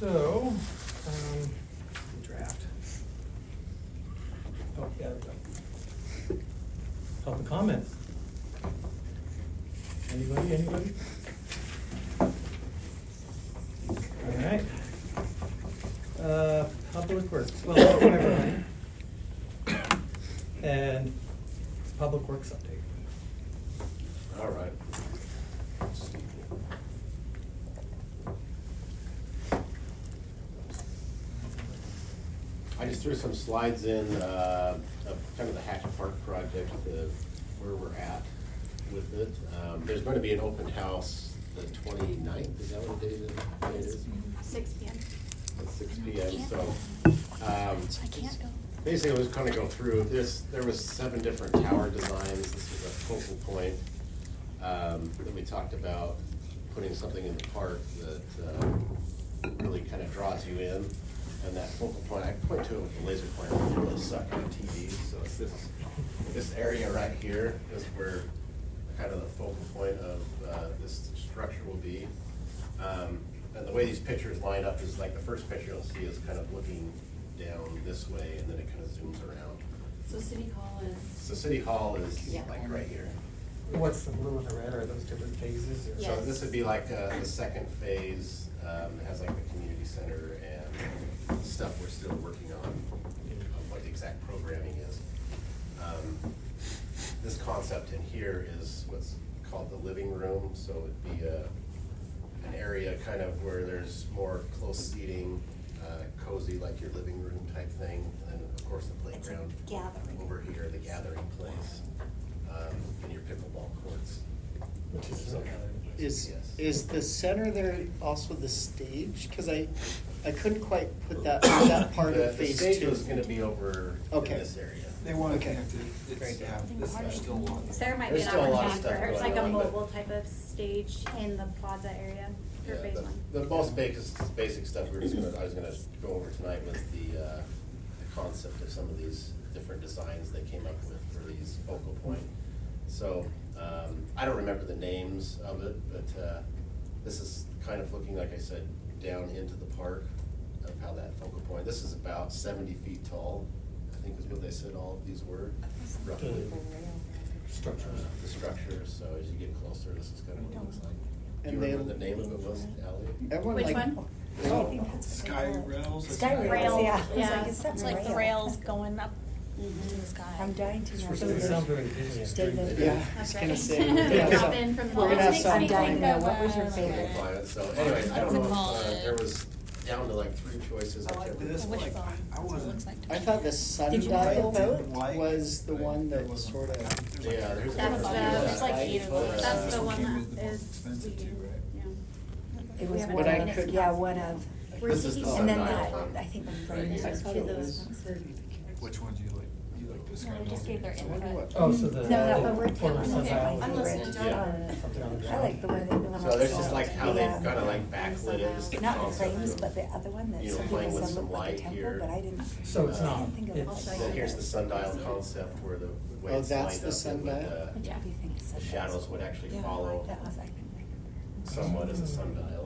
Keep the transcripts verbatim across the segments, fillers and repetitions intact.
So, um, draft. Oh, yeah, there we go. Public comment. Anybody, anybody? All right. Uh, Public Works, well, welcome everybody. And Public Works update. All right. I just threw some slides in uh, of kind of the Hatch Park project, uh, where we're at with it. Um, there's going to be an open house the twenty-ninth, is that what the date is? six P M At six P M, so. Um, So I can't go. Basically, we'll just kind of go through this. There was seven different tower designs. This is a focal point um, that we talked about, putting something in the park that uh, really kind of draws you in. And that focal point, I point to it with the laser pointer, it really suck on T V. So it's this, this area right here is where kind of the focal point of uh, this structure will be. Um, and the way these pictures line up is like the first picture you'll see is kind of looking down this way, and then it kind of zooms around. So City Hall is. So City Hall is Yeah. like right here. What's the blue and the red? Are those different phases? Or? Yeah. So this would be like uh, the second phase. Um, it has like the community center and stuff we're still working on, of what the exact programming is. Um, this concept in here is what's called the living room. So it'd be a, an area kind of where there's more close seating, uh, cozy like your living room type thing, and then of course the playground gathering. over here, the gathering place, um, and your pickleball courts. Which is So, Is, yes. is the center there also the stage? Cause I, I couldn't quite put that, that part The- of phase two. The stage was gonna be over in Okay. this area. They want to Okay. connect it, Great. it's, yeah, this is still long. There might be There's an still a lot of opportunity stuff for going like a on, but- mobile type of stage in the plaza area for Yeah, phase the- one. The most basic, basic stuff we were just gonna, I was gonna go over tonight was the, uh, the concept of some of these different designs they came up with for these focal point. So, um, I don't remember the names of it, but, uh, this is kind of looking, like I said, down into the park of how that focal point, this is about seventy feet tall, I think is what they said all of these were, roughly. Structures. Uh, The structures, so as you get closer, this is kind of what it looks like. Do you And they- remember the name of it was, Ally? Everyone Which like. one? Oh, Sky rails. or Sky something? rails, yeah. Yeah, It's like, it's it's something like the rail. rails going up into the sky. I'm dying to know. Doesn't sound very Disney. David. Yeah, I was That's gonna right. say. They yeah, drop so- in from the We're gonna have walls. some I'm dying to know. time. What was your Uh, favorite? Climate. So anyways, I don't know if Call uh, it- there was down to like three choices. I like this, Wishbone. like, I- I That's what it wasn't. looks like to I me. thought the Did you like sundial both? Like, was the but one there that wasn't- sort of. Yeah, there's. That's there's the, a- there's like eight of uh, those. That's This the one one came with the that most is expensive vegan. too, right? Yeah. It We was haven't one But I tried of, it. could- yeah, one of, We're This is seeking the and then sundial that, one. I think the Right frames here. are Probably those those ones. Which one do you like? You like this No, kind we just of- gave their I wonder input. what- Oh, so the. No, no, but we're former taking sundial it. with I'm the- listening to Yeah. it. something on the I like the one that went on. So there's just like how they Yeah. kind of like backlit it. just the Not the concept frames, of, but the other one that you know, some playing people with said some looked like a light temple, here. but I didn't. So it's Uh, not. I can't think of It's- what Then here's the sundial concept where the way Oh, it's that's lined the up, it would, sundial? uh, Which Yeah. do you think is the shadows would actually Yeah, follow that was, I couldn't remember. somewhat as a sundial.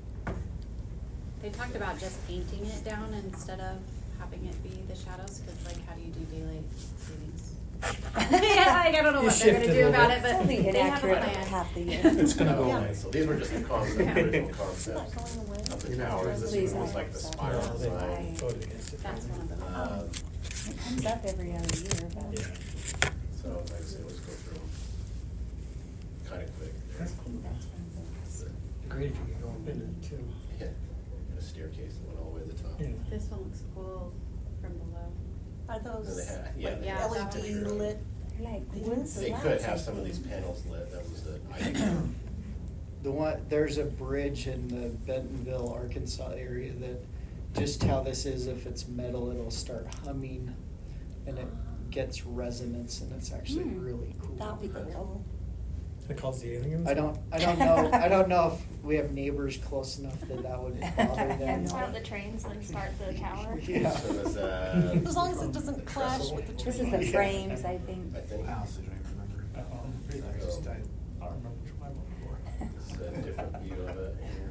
They talked about just painting it down instead of having it be the shadows, cause like how do you do daylight savings? Yeah, like I don't know You what they're gonna shifted a do little about bit. it, but It's only they have a inaccurate plan. half the year. It's gonna go Uh, away. So these were just the concept, Yeah. original concepts of the towers. This Please, one I was like hope the so. spiral Well, they design. voted against it. That's one of them. Um, It comes up every other year, but. Yeah. So like I said, let's go through them kind of quick. I think that's one of those. Great if you could go up in it too. Yeah, a staircase that went all the way to the top. Yeah. This one looks cool from below. Are And they had, yeah. they Yeah, had that some one. extra- They're like wood slats. They could have I some of these think. panels lit, that was the idea. The one, there's a bridge in the Bentonville, Arkansas area that, just how this is, if it's metal, it'll start humming and it gets resonance and it's actually Hmm. really cool. That'd be cool. It calls the aliens? I don't, I don't know, I don't know if we have neighbors close enough that that would bother them. And Start the trains, then start the tower. Yeah. So there's, uh, As long as it doesn't the clash trestle, with the This is the frames, I think. I think. I honestly don't even remember. Uh-oh. I just, I, I don't remember which one I voted for. It's a different view of it here. Yeah.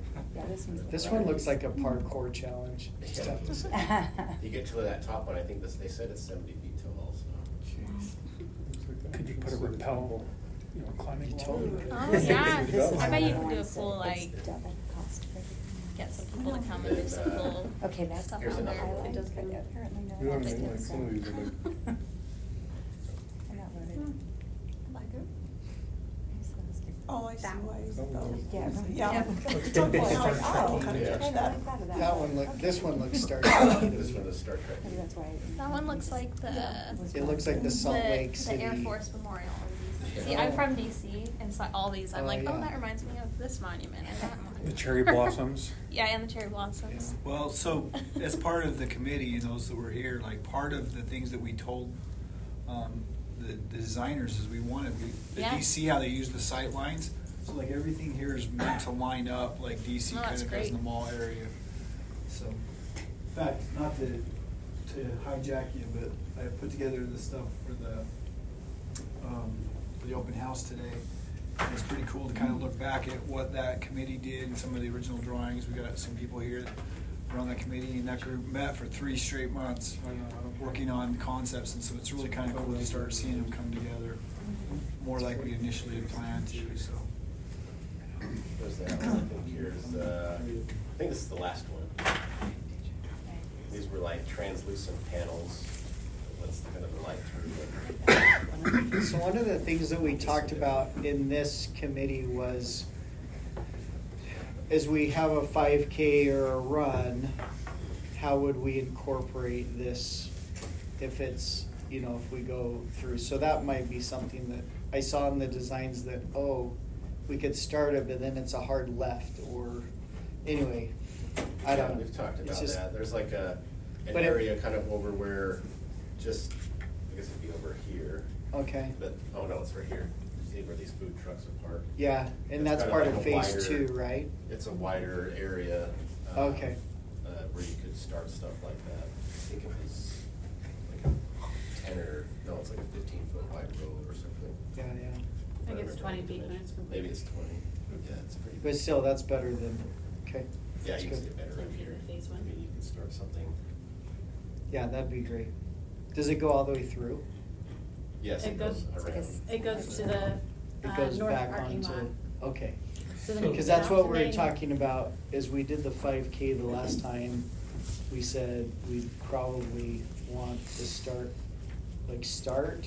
this one's. the This one looks first. like a parkour challenge. It's tough to say. You get to that top one, I think this, they said it's seventy feet tall, so. Could you put a rappel, you know, climbing wall? Totally. Oh, yeah. This is I bet you one can do a that's- full, it's like, double cost for everything. get some people to come and do some cool. Okay, that's stuff Here's on another there. one. highlight, It does but go- apparently no You know one what I mean, did, like, so. some of these are like- I'm not voted. Hmm. Like it. Nice little sticker. Oh, I see why. Oh, no. Yeah. Yeah. Yeah. It's a point, I'm like, oh, kind Yeah. of catch that. That one look, this one looks Star This Trek. one is Star Trek. Maybe that's why. That one looks like the, It looks like the Salt the, Lake the City. Air Force Memorial in D C. Yeah. See, I'm from D C, and so all these, I'm Oh, like, oh, yeah. that reminds me of this monument and that one. The cherry blossoms. Yeah, and the cherry blossoms. Well, so as part of the committee, and those that were here, like part of the things that we told um, the, the designers is we wanted, we, the Yeah. D C, how they use the sight lines. So like everything here is meant to line up like D C Oh, kind that's of does in the great. mall area. So, in fact, not to, to hijack you, but I put together the stuff for the, um, for the open house today. And it's pretty cool to kind of look back at what that committee did and some of the original drawings. We got some people here that were on that committee, and that group met for three straight months working on concepts, and so it's really kind of cool to start seeing them come together more like we initially had planned to, so. Where's that one? I think here's, uh, I think this is the last one. These were like translucent panels, that lets kind of the light through. So one of the things that we talked about in this committee was, as we have a five K or a run, how would we incorporate this if it's, you know, if we go through? So that might be something that I saw in the designs that, oh, we could start it, but then it's a hard left, or, anyway, I don't know. We've talked It's about just- that. There's like a, an But it- area kind of over where, just, I guess it'd be over here. Okay, But, oh no, it's right here. See where these food trucks are parked? yeah, and It's that's kind part like of a phase wider- two, right? It's a wider area. uh, Okay. uh, Where you could start stuff like that. I think it was like a ten or, no, it's like a fifteen foot wide road or something. Yeah, yeah. I think it's Whatever twenty the feet when dimension- it's complete. Maybe it's twenty. Yeah, it's pretty. But still, that's better than, okay. Yeah, that's you can good. get better Like in here. phase one. I mean, you can start something. Yeah, that'd be great. Does it go all the way through? Yes, It it goes- goes around. It goes to the, It uh, goes north back parking onto, lot. okay. So then you Because get that's out what to we were Main. talking about, is we did the five K the last time. We said we'd probably want to start, like, start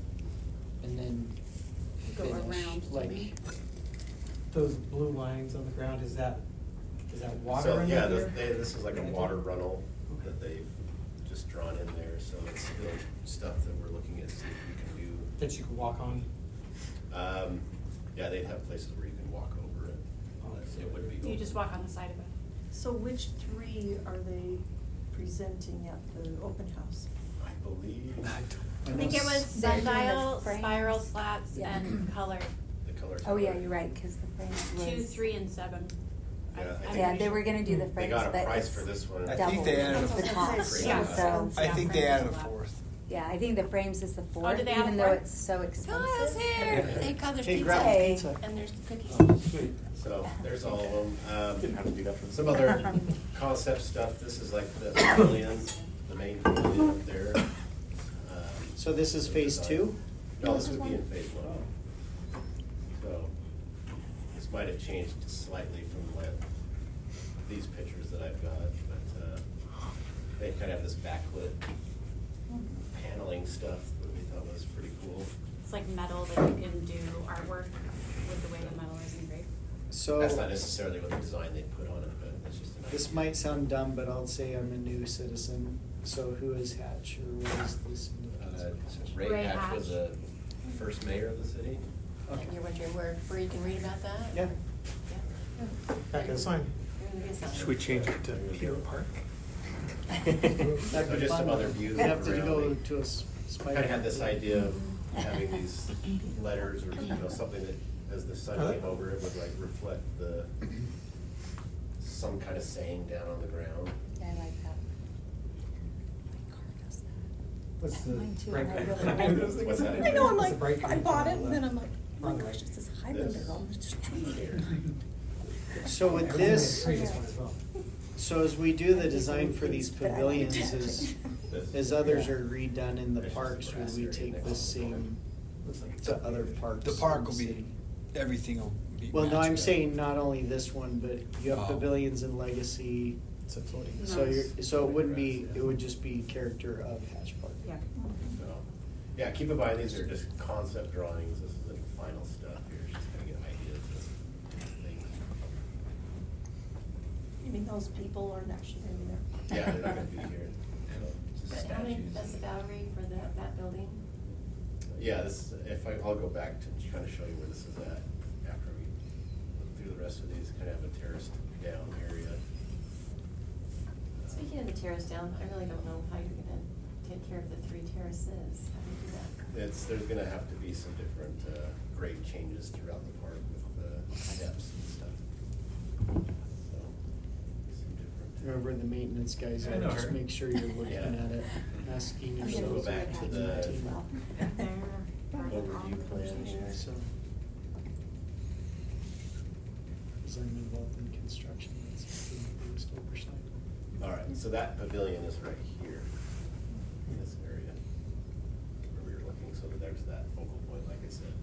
and then Go finish, around, you like, mean? Those blue lines on the ground, is that, is that water So, under yeah, there? this, they, this is like a water runnel that they've just drawn in there, so it's still stuff that we're looking at, see if we can That you could walk on? do. Um, yeah, they'd have places where you can walk over it. Oh, that's It would be. You open. just walk on the side of it. So which three are they presenting at the open house? I believe I think it was They're doing the sundial, frames. spiral slats, Yeah. and color. the colors. Oh, yeah, are- you're right, because the frames was. Two, three, and seven. I- Yeah, I I'm think Yeah, pretty they sure. were gonna do the They frames, got a but price it's for this one. I double think they added a the fourth. cost, Yeah. so. I Yeah, think they frames added a is allowed. fourth. Yeah, I think the frames is the fourth, did they add even a though fourth? it's so expensive. Guys, here, thank God there's Hey, pizza. grab Hey. pizza. And there's cookies. Oh, sweet. So there's all of them. Um, Didn't have to beat up for Some other concept stuff. This is like the pavilion, the main pavilion up there. Um, So this is phase two? No, this would be in phase one. So this might have changed slightly from what these pictures that I've got, but uh, they kind of have this backlit paneling stuff that we thought was pretty cool. It's like metal that you can do artwork with the way the metal is engraved. So. That's not necessarily what the design they put on it, but that's just an idea. This might sound dumb, but I'll say I'm a new citizen. So who is Hatch, or what is this? Uh, Ray Ray Hatch was Hatch. the first mayor of the city. Okay. And you're wondering where, where you can read about that? Yeah. Back of the sign. Should we change it to Peter Park? That'd So be just fun. some other views We'd have to around go it. to a s- spider. Kind of had this idea of having these letters or, you know, something that, as the sun came over, it would like reflect the, some kind of saying down on the ground. Yeah, I like that. My car does that. What's the Mine too, bright and I color? really- What's that? I know, I'm What's like, the bright I green bought color it and then I'm like, oh my on the gosh, right? it says Highlander on the street. So with Everything in the this, previous one as well. so as we do the design for these But I like pavilions, that. as, as others are redone in the parks, would we take the same to other parks? The park in will the be, city? everything will be. Well, no, I'm matched up. saying not only this one, but you have Oh. pavilions in Legacy, It's a floating. so you're, so it wouldn't be, it would just be character of Hatch Park. Yeah. So, yeah, keep in mind, these are just concept drawings, this isn't final stuff, you're just gonna get ideas of things. You mean those people aren't actually gonna be there? Yeah, they're not gonna be here. But how many, that's the Bowery for that, that building? Yeah, this, if I, I'll go back to trying to show you where this is at after we look through the rest of these, kind of have a terraced down area. Speaking of the terrace down, I really don't know how you're gonna take care of the three terraces. How do you do that? It's, there's gonna have to be some different, uh, grade changes throughout the park with the steps and stuff. So, some different. Whoever the maintenance guys I are, know just her. make sure you're looking Yeah. at it, asking I'm So gonna go yourself. back to the Overview overview portion. So. Cause I'm involved in construction, that's the biggest oversight. All right, so that pavilion is right here, in this area, where we were looking, so that there's that focal point, like I said.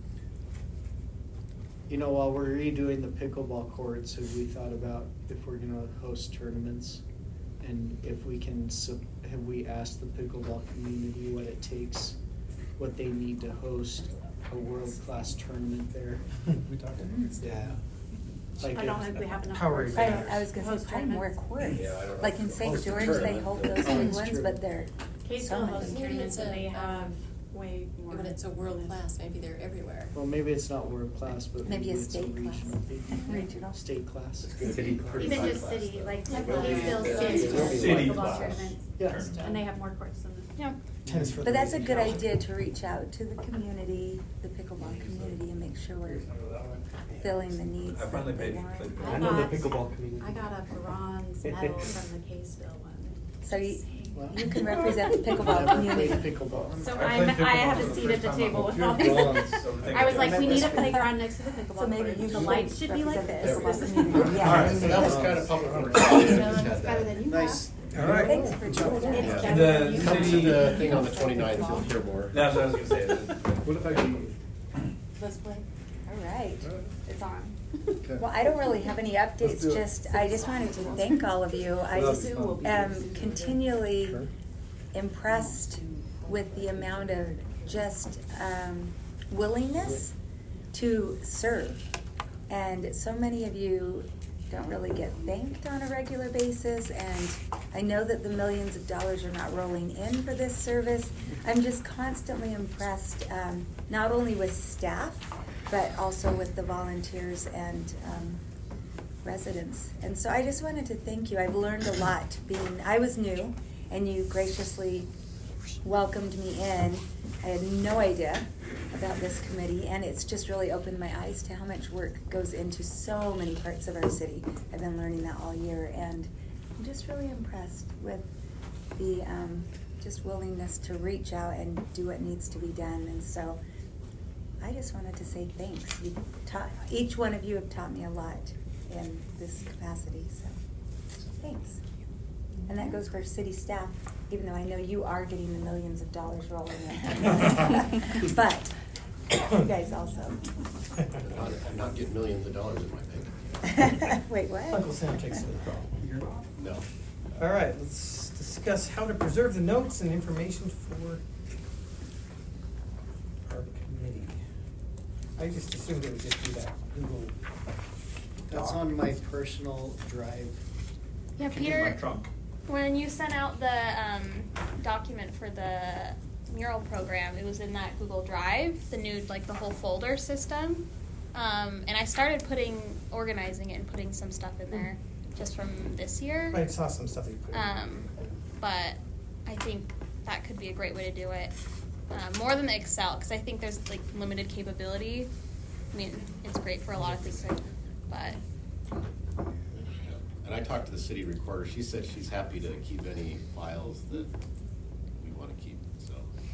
You know, while we're redoing the pickleball courts, have we thought about if we're gonna host tournaments? And if we can, sup- have we asked the pickleball community what it takes, what they need to host a world-class tournament there? We talked about this. Yeah. Like I don't if- think we have enough. Power courts I, event. there. I was gonna Host say probably more tournaments. courts, Yeah, I don't know like if in it's Saint host a George, they tournament, hold but- those Oh, big that's ones, true. but they're Kaysville so hosts many. tournaments and they Um, have way more. When it's a world class, maybe they're everywhere. Well, maybe it's not world-class, but Maybe maybe a it's a state class. regional. Regional. State class. City Even just city, like Kaysville City City has City pickleball class. tournaments. Yes. And they have more courts than this. Yeah. Tennis for But the that's a lazy. good idea to reach out to the community, the pickleball community, and make sure we're filling the needs I that finally they paid- want. paid- I I know the got- pickleball community. I got a bronze medal from the Kaysville one. So you, Well- you can represent the pickleball Never community. played pickleball. So I I'm, played I pickleball have for a the seat first at the time table on with pure all these. bronze, so I'm I was like, thinking- we need a playground next to the So pickleball maybe courts. you The should lights should be like represent this. the This pickleball is- community. All right, so that was kind of public works. Yeah, just had It's better that. than you Nice. have. All right. Thanks for doing that. It's Yeah. better The than you Come have. to city- the thing on the twenty-ninth, you'll hear more. That's what I was gonna say. What if I can? Let's play. All right, it's on. Okay. Well, I don't really have any Let's updates, do it. just, I just wanted to thank all of you. I That'll just be fun. am continually impressed with the amount of just um, willingness to serve. And so many of you don't really get thanked on a regular basis, and I know that the millions of dollars are not rolling in for this service. I'm just constantly impressed, um, not only with staff, but also with the volunteers and um, residents. And so I just wanted to thank you. I've learned a lot being, I was new, and you graciously welcomed me in. I had no idea about this committee, and it's just really opened my eyes to how much work goes into so many parts of our city. I've been learning that all year, and I'm just really impressed with the um, just willingness to reach out and do what needs to be done. And so I just wanted to say thanks. You taught, each one of you have taught me a lot in this capacity, so thanks. And that goes for city staff, even though I know you are getting the millions of dollars rolling in. But you guys also. I'm not- I'm not getting millions of dollars in my bank account. Wait, what? Uncle Sam takes the problem. No. All right, let's discuss how to preserve the notes and information for our committee. I just assumed it would just be that Google That's Doc. on my personal drive. Yeah, In my Peter, trunk. when you sent out the um, document for the mural program, it was in that Google Drive, the new, like the whole folder system. Um, and I started putting, organizing it and putting some stuff in there just from this year. I saw some stuff that you put in. Um, but I think that could be a great way to do it. Um, more than the Excel, because I think there's like limited capability. I mean, it's great for a lot of things, but And I talked to the city recorder, she said she's happy to keep any files that we wanna keep, so.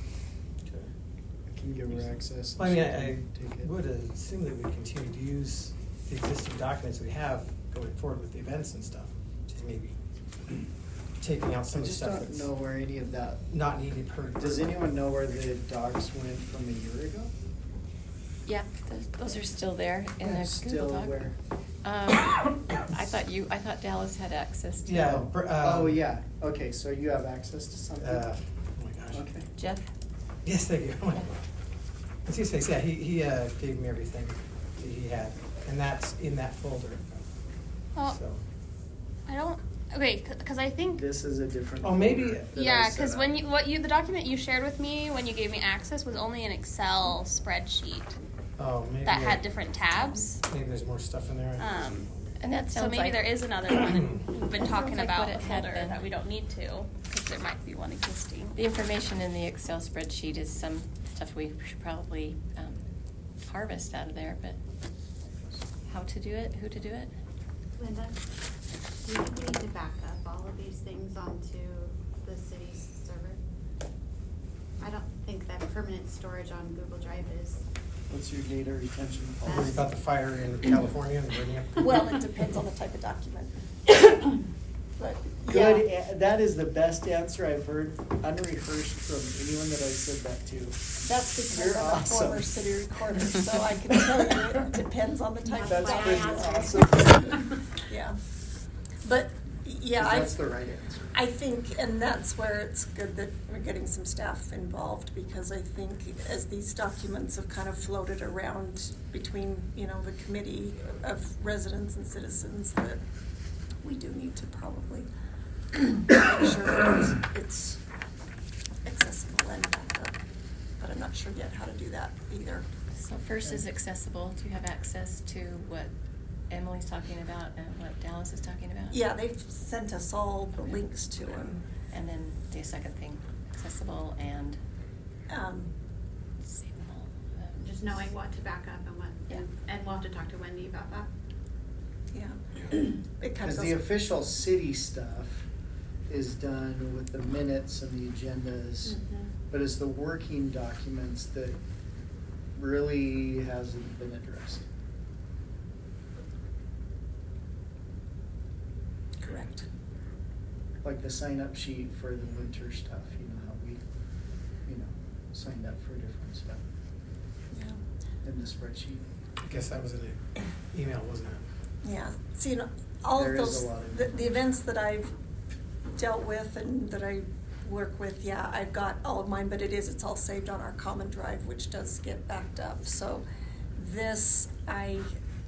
I can give her access. and I mean, she I, can I take it. would assume that we continue to use the existing documents we have going forward with the events and stuff, just maybe taking out some I of the just stuff don't that's know where any of that, not needed per. does anyone know where the docs went from a year ago? Yeah, those, those are still there in the Still Google Doc. where? Um, I thought you, I thought Dallas had access to. Yeah. Oh, br- oh, um, yeah, okay, so you have access to something? Uh, oh my gosh. Okay. Jeff? Yes, thank you. What's his face? Yeah, he, he uh, gave me everything that he had, and that's in that folder. Well, So, I don't. Okay, because I think. This is a different. Oh, maybe- folder that I Yeah, set because up. when you what you the document you shared with me when you gave me access was only an Excel spreadsheet oh, maybe that I- had different tabs. Maybe there's more stuff in there. Um, And that so sounds maybe like. there is another one, and we've been That talking sounds like about what a it had folder been. that we don't need to because there might be one existing. The information in the Excel spreadsheet is some stuff we should probably um, harvest out of there, but how to do it, who to do it? Linda, do you need to back up all of these things onto the city's server? I don't think that permanent storage on Google Drive is. What's your data retention I'll worry policy? about the fire in California and bringing up. Well, it depends on the type of document. But, Good, yeah, a- that is the best answer I've heard unrehearsed from anyone that I've said that to. that's because You're I'm a awesome. former city recorder, so I can tell you it depends on the type of That's why I pretty asked awesome. Yeah. But, yeah, 'Cause I. that's the right answer. I think, and that's where it's good that we're getting some staff involved, because I think as these documents have kind of floated around between, you know, the committee of residents and citizens, that we do need to probably make sure that it's accessible and backed up. But I'm not sure yet how to do that either. So first is accessible. Do you have access to what Emily's talking about and what Dallas is talking about? Yeah, they've sent us all the links to them. And then the second thing, accessible and Um, savable. um, Just knowing what to back up and what, Yeah. and we'll have to talk to Wendy about that. yeah. It kind of Because goes. the official city stuff is done with the minutes and the agendas, Mm-hmm. but it's the working documents that really hasn't been addressed. Correct. Like the sign-up sheet for the winter stuff, you know, how we, you know, signed up for different stuff Yeah. in the spreadsheet. I guess that was in an email, wasn't it? Yeah, so, you know, all There of is a those, lot of the, the events that I've dealt with and that I work with, yeah, I've got all of mine, but it is, it's all saved on our common drive, which does get backed up, so this, I,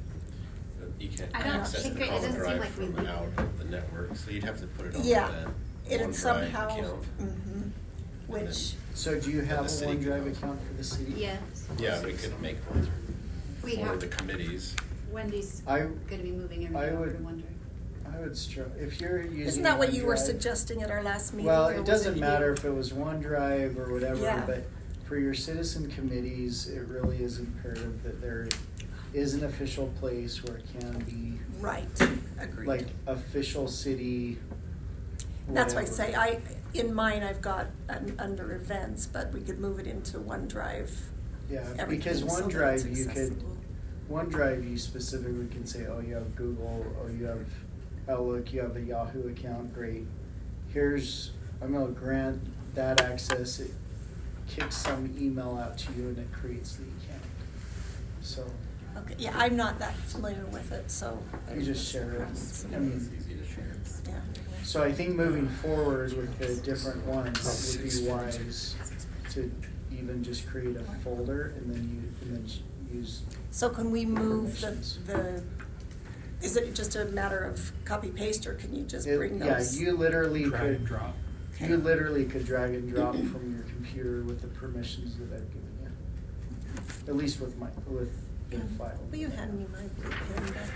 You can't I don't access think the it- it common doesn't seem drive like we from leave- out of the network, so you'd have to put it on yeah, that it OneDrive had somehow, account. mhm, which, So do you And have a the city OneDrive could- account for the city? Yes. Yeah, we could make one We for have- the committees. Wendy's I- gonna be moving I everything over would- to OneDrive. I would str- if you're using isn't that what you were OneDrive- suggesting at our last meeting? Well, or it was doesn't you? matter if it was OneDrive or whatever, Yeah. but for your citizen committees, it really is imperative that there is an official place where it can be, Right, agreed. like, official city. That's why I whatever. say, I, in mine, I've got um, under events, but we could move it into OneDrive. Yeah, everything because so that OneDrive, it's you could, accessible. OneDrive, you specifically can say, oh, you have Google, or you have Outlook, you have a Yahoo account, great. Here's, I'm gonna grant that access, it kicks some email out to you and it creates the account. So, Okay, yeah, I'm not that familiar with it, so. you just share it. I mean, It's easy to share. Yeah. so I think moving forward with the different ones, it would be wise to even just create a folder and then you, and then sh- use. So can we move the, permissions. the, is it just a matter of copy paste, or can you just It- bring Yeah, those? you literally Drag and could, drop. you literally could drag and drop from your computer with the permissions that I've given you. At least with my, with the file. Will you hand me my blue pen back?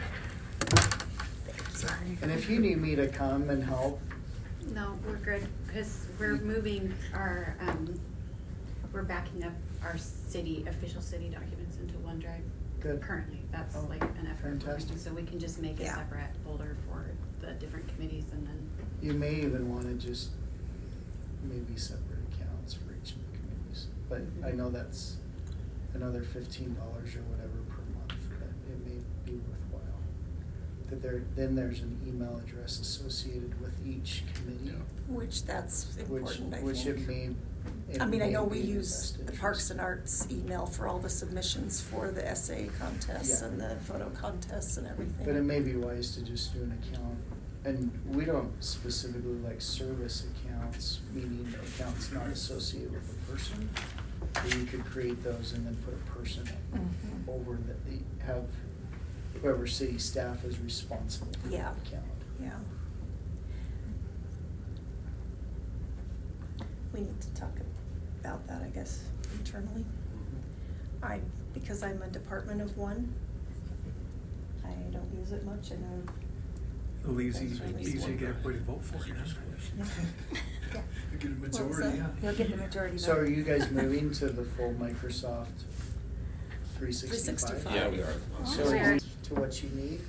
Sorry. And if you need me to come and help, No, we're good, because we're moving our, um, we're backing up our city, official city documents into OneDrive. Good. Currently, that's Oh, like an effort. we're fantastic. making, So we can just make a Yeah. separate folder for the different committees and then. you may even wanna just maybe separate accounts for each of the committees. But I know that's another fifteen dollars or whatever per month, but it may be worthwhile. But there, then there's an email address associated with each committee. Which that's Which, important, I which it think. may. it I mean, I may know we be in the use best the interest. Parks and Arts email for all the submissions for the essay contests Yeah. and the photo contests and everything. But it may be wise to just do an account, and we don't specifically like service accounts, meaning accounts not associated with a person. But you could create those and then put a person Mhm. over that, they have whoever city staff is responsible for Yeah. the account. Yeah. We need to talk about that, I guess, internally. I, because I'm a department of one, I don't use it much and I'm. It'll easy, That's really easy to smart. get everybody to vote for it. Yeah. You get a What was majority, that? yeah. You'll get the majority vote. So are you guys moving to the full Microsoft three three sixty-five? sixty-five. Yeah, we are. So Oh, are you to what you need?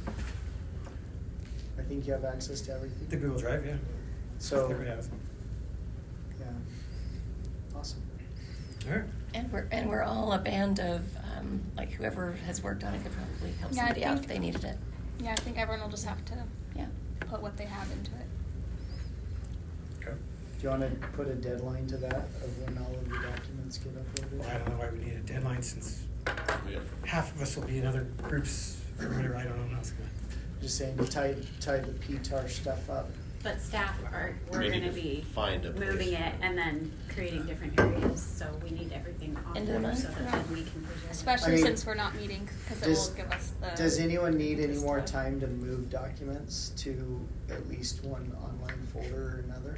I think you have access to everything? The Google Drive, yeah. So, Everybody has. yeah, awesome. All right. And we're, and we're all a band of, um, like whoever has worked on it could probably help Yeah, I somebody out if think- they needed it. Yeah, I think everyone will just have to Yeah. put what they have into it. Okay. Do you wanna put a deadline to that of when all of the documents get uploaded? Well, I don't know why we need a deadline since Yeah. half of us will be in other groups or whatever. I don't know how it's gonna. Just saying to tie, tie the P T A R stuff up. But staff are, we're We need gonna to be find a place. moving it and then creating different areas, so we need everything on End of the board month? so that then we can present. it. Especially I mean, since we're not meeting, because it Does, will give us the. does anyone need any this more stuff. time to move documents to at least one online folder or another?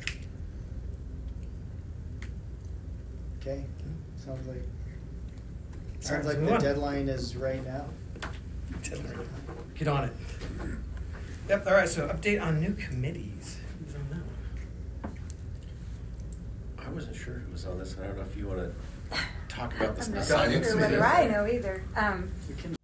Okay, sounds like, sounds Alright, like move the on. deadline is right now. Get on it. Yep, all right, so update on new committees. Who's on that one? I wasn't sure who was on this, and I don't know if you wanna talk about this. I'm not assignments sure we whether did. I know either. Um, We can,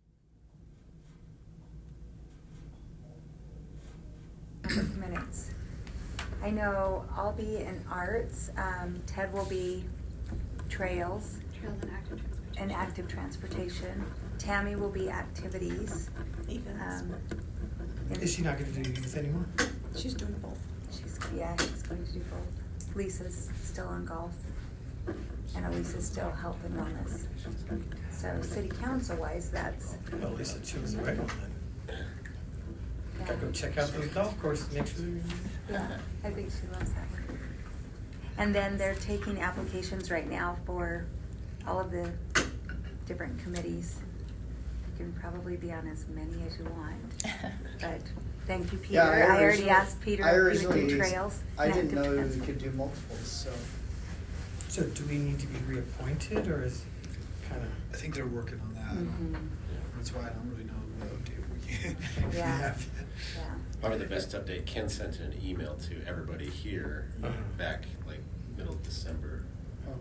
minutes. I know I'll be in arts, um, Ted will be trails Trails and active transportation. and active transportation. Tammy will be activities. Events. Um, and Is she not gonna do youth anymore? She's doing both. She's, yeah, she's going to do both. Lisa's still on golf, and Elisa's still health and wellness. So city council wise, that's, Well, Lisa chose the right one then. yeah. Gotta go check out the golf course next week. Yeah, I think she loves that one. And then they're taking applications right now for all of the different committees. You can probably be on as many as you want, but thank you, Peter. yeah, I already originally- asked Peter I if he would originally- do trails. I and didn't active know we transport. could do multiples, so. So do we need to be reappointed or is kinda? I think they're working on that. Mhm. That's why I don't really know the update we can. we Yeah. have yet. Yeah. Probably the best update, Ken sent an email to everybody here Uh-huh. back like middle of December. Oh.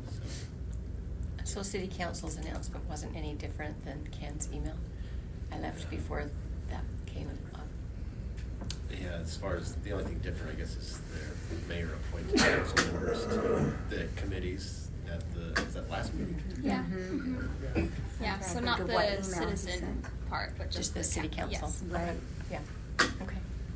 So city council's announcement wasn't any different than Ken's email. I left before that came up. Yeah, as far as, the only thing different, I guess, is their mayor appointed council members to the committees at the, is that last meeting? Yeah. Mhm. Mhm. Yeah, I'm so trying to not think of what the email he citizen sent. part, but just Just the the city coun- council. yes. Right. Yeah, okay.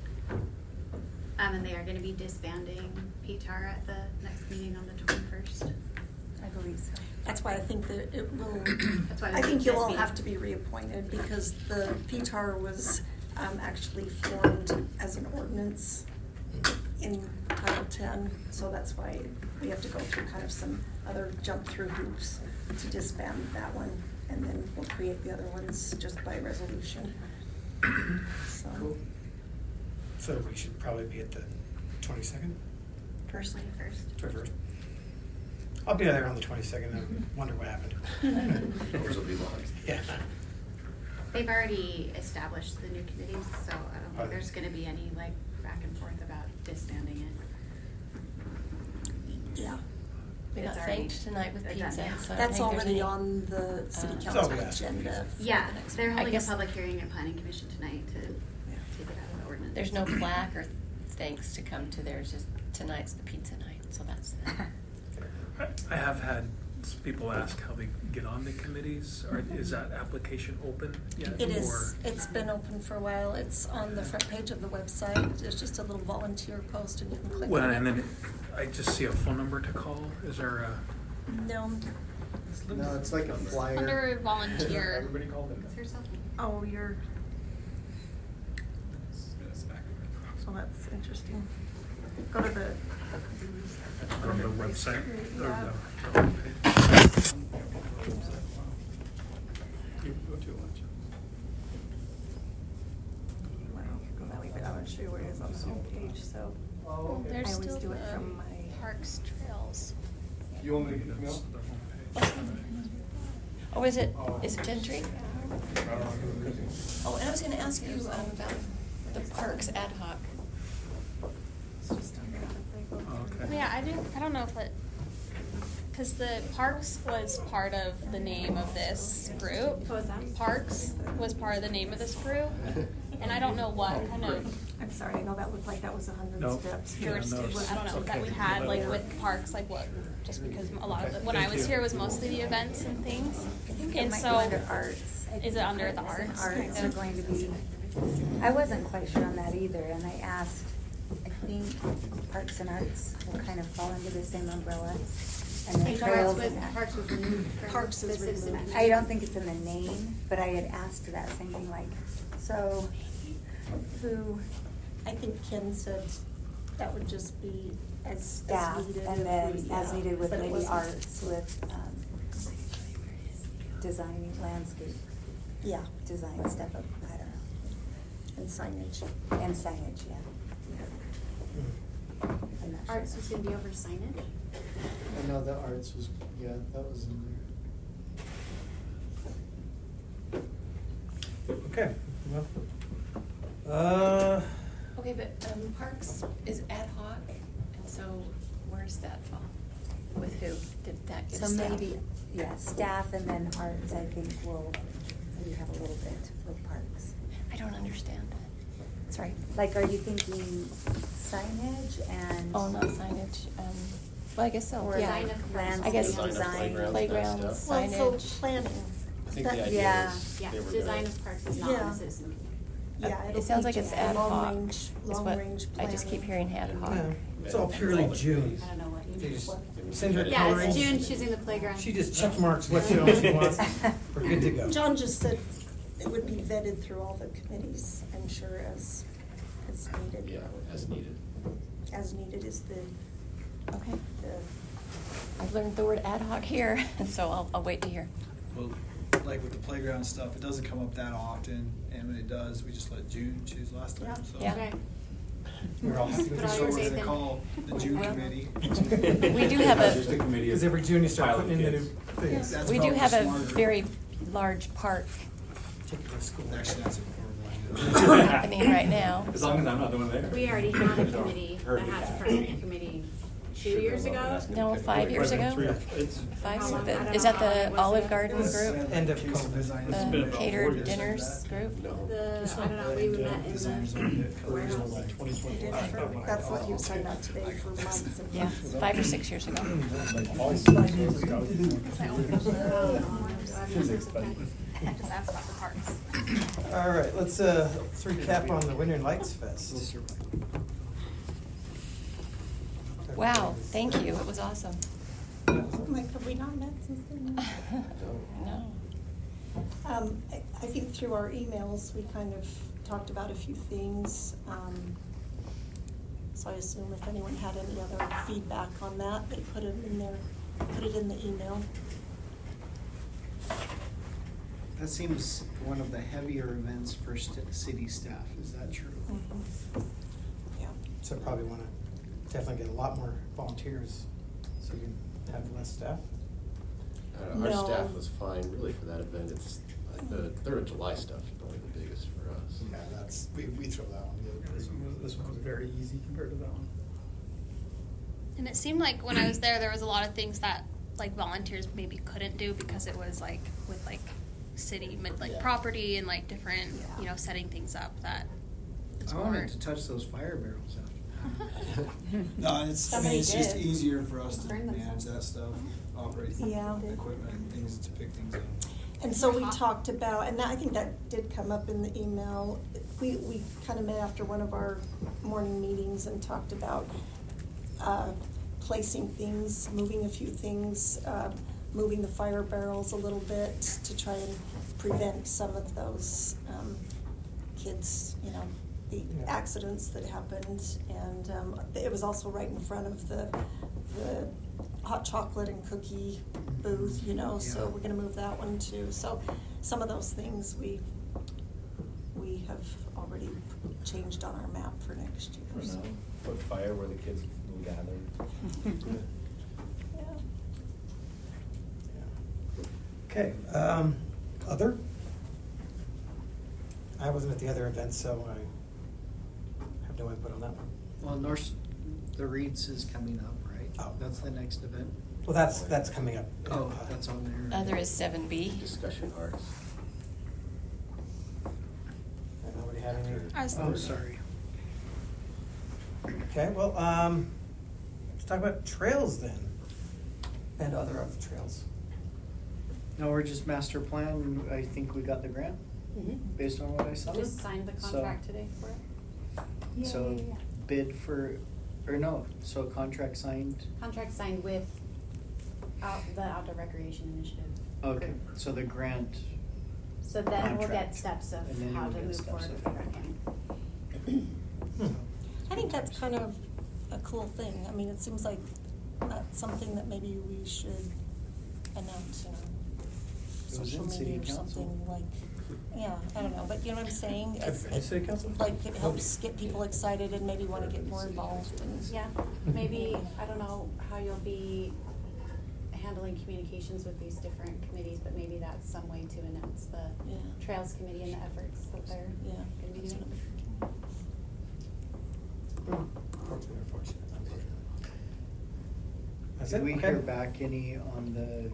Um, and they are gonna be disbanding P T A R at the next meeting on the twenty-first. I believe so. That's why I think that it will, That's why I we think need you'll this all meeting. have to be reappointed because the P T A R was um, actually formed as an ordinance in Title ten, so that's why we have to go through kind of some other jump through hoops to disband that one, and then we'll create the other ones just by resolution. So, Cool. So we should probably be at the twenty-second, Personally first. twenty-first. I'll be there on the twenty-second. I wonder what happened. Yours will be long. Yeah. They've already established the new committees, so I don't Oh. think there's gonna be any like back and forth about disbanding it. yeah, We It's got already thanked tonight with done, pizza, yeah. so I don't that's think there's already any- on the city Uh, council Oh, yeah. agenda for Yeah, the next they're one. I holding a guess- public hearing at planning commission tonight to take it out of the ordinance. There's no plaque or thanks to come to there, it's just tonight's the pizza night, so that's the. I- I have had people ask how they get on the committees, or is that application open yet? It or- is, it's been open for a while, it's on the front page of the website, there's just a little volunteer post and you can click Well, on it. and then I just see a phone number to call. Is there a? No, No, it's like a flyer. Under volunteer. Everybody called it. Is there something? oh, you're, oh, that's interesting. Go to the. On the website or Yeah. the, the homepage? You go to lunch. Well, go that way, but I want to show you where it is on the homepage, so. Well, there's I always still do it the from my. Parks Trails. You want me to, That's no? the homepage. Oh, is it, is it Gentry? I don't know who it is. Oh, and I was gonna ask you um, about the parks ad hoc. Oh, okay. Yeah, I do. I don't know if it, because the Parks was part of the name of this group. What was that? Parks was part of the name of this group, and I don't know what kind of I'm sorry, I know that looked like that was a hundred No. steps. Yeah, no, jurisdiction, I don't know, that we okay. had, like, with parks, like what, just because a lot of, the- when I Thank was you. here, it was mostly the events and things. I think it And might so, go under arts. I is think it under the arts and arts? Arts Okay. are going to be, I wasn't quite sure on that either, and I asked, I think Parks and Arts will kind of fall under the same umbrella. And I then think trails Parks was, and that. Parks was removed from Parks is the citizen. removed. I don't think it's in the name, but I had asked that same thing, like, so who, I think Ken said that would just be as, as staff, needed. and if then we- as yeah, needed with but it maybe wasn't- arts, with, um, designing landscape, Yeah, design stuff, up- I don't know, and signage. and signage, yeah. I'm not sure. Arts was gonna be over signage? I know the arts was, yeah, that was in there. Okay, well, uh, Okay, but um, parks is ad hoc, and so where's that fall? With who? Did that get So staff? maybe, yeah, staff and then arts, I think will maybe have a little bit with parks. I don't understand that. Sorry. Like, are you thinking signage and? Oh, not signage. Um, well, I guess so. Or Yeah. Design of landscape I guess Design of design? playgrounds, Playgrounds, that stuff. Well, so signage. planning. I think That- the idea Yeah. is Yeah, they were design gonna, of parks is not on Yeah. the citizen committee. Yeah, It it'll sounds be like it's just ad long hoc. range, is long what range I just keep planning. hearing ad hoc. yeah, it's all purely June. I don't know what They you just just. send her Yeah, coloring. it's June choosing the playground. She just check marks what she knows she wants. We're good to go. John just said it would be vetted through all the committees, I'm sure, as, as needed. yeah, as needed. As needed is the, Okay. the, I've learned the word ad hoc here, and so I'll, I'll wait to hear. Well, like with the playground stuff, it doesn't come up that often, and when it does, we just let June choose last time, so. Yeah. Okay. We're all happy with Put all So your we're faith gonna in. call the June Well, committee. We do have a- Just a committee of Because every June you start pilot putting in the new kids. things. That's We do probably have a smarter. very large park Take it to school. Actually, that's a horrible idea. happening right now. As long as I'm not the one there. We already had a committee, a Heard hatch that. department committee, two years ago. No, five years ago? It's, Five, How long- the- I don't is know that how long the was Olive it. Garden It was group? End of Case of COVID. design. It's been The about catered four years dinners since that. group? No. The, I don't know, we met in Designers on the it. warehouse. we did for, that's what you signed up today for months and Yeah, months. five or six years ago. Just ask about the parks. All right, let's, uh, let's recap on the Winter Lights Fest. Wow, thank you, it was awesome. I'm like, have we not met since then? No. Um, I, I think through our emails, we kind of talked about a few things. Um, so I assume if anyone had any other feedback on that, they put it in their, put it in the email. That seems one of the heavier events for st- city staff, is that true? Yeah. So probably wanna definitely get a lot more volunteers, so you can have less staff. Uh, Our No. staff was fine really for that event. It's, like the Third of July stuff is probably the biggest for us. Yeah, that's, we, we throw that one together. This one was- this one was very easy compared to that one. And it seemed like when I was there, there was a lot of things that like volunteers maybe couldn't do because it was like with like city like Yeah. property and like different you know setting things up that it's I more. wanted to touch those fire barrels after No, and it's, I mean, Somebody it's just did. easier for us to Burn manage themselves. that stuff, operate Yeah. equipment and things to pick things up. And so we talked about, and that, I think that did come up in the email, we, we kind of met after one of our morning meetings and talked about uh, placing things, moving a few things, uh, moving the fire barrels a little bit to try and prevent some of those um, kids, you know, the Yeah. accidents that happened. And um, it was also right in front of the, the hot chocolate and cookie booth, you know, so Yeah. we're gonna move that one too. So some of those things we, we have already changed on our map for next year, so. Put fire where the kids will gather. Yeah. Okay, um, other? I wasn't at the other event, so I have no input on that one. Well, North, the Reeds is coming up, right? Oh. That's the next event? Well, that's, that's coming up. Oh, that's on there. Other is seven B. Discussion arts. Nobody have any? I was- Oh, sorry. Okay, well, um, let's talk about trails then, and other of trails. No, we're just master plan. I think we got the grant, Mhm. based on what I saw. Just signed the So- contract today for it. So bid for, or no, so contract signed. Contract signed with out, the Outdoor Recreation Initiative. Okay, group. so the grant, So then we'll get contract. steps of And then how you'll to get move steps forward of- with the grant. Hmm. I think that's kind of a cool thing. I mean, it seems like that's something that maybe we should announce in our It was social in city media or council. something like, yeah, I don't know, but you know what I'm saying? It's- At city council? Like, it helps get people excited and maybe wanna get more involved and. Yeah, maybe, I don't know how you'll be handling communications with these different committees, but maybe that's some way to announce the Yeah. Trails Committee and the efforts that they're Yeah. gonna be that's doing. what I'm thinking. Fortunate or fortunate, unfortunate. That's it, Did we okay. hear back any on the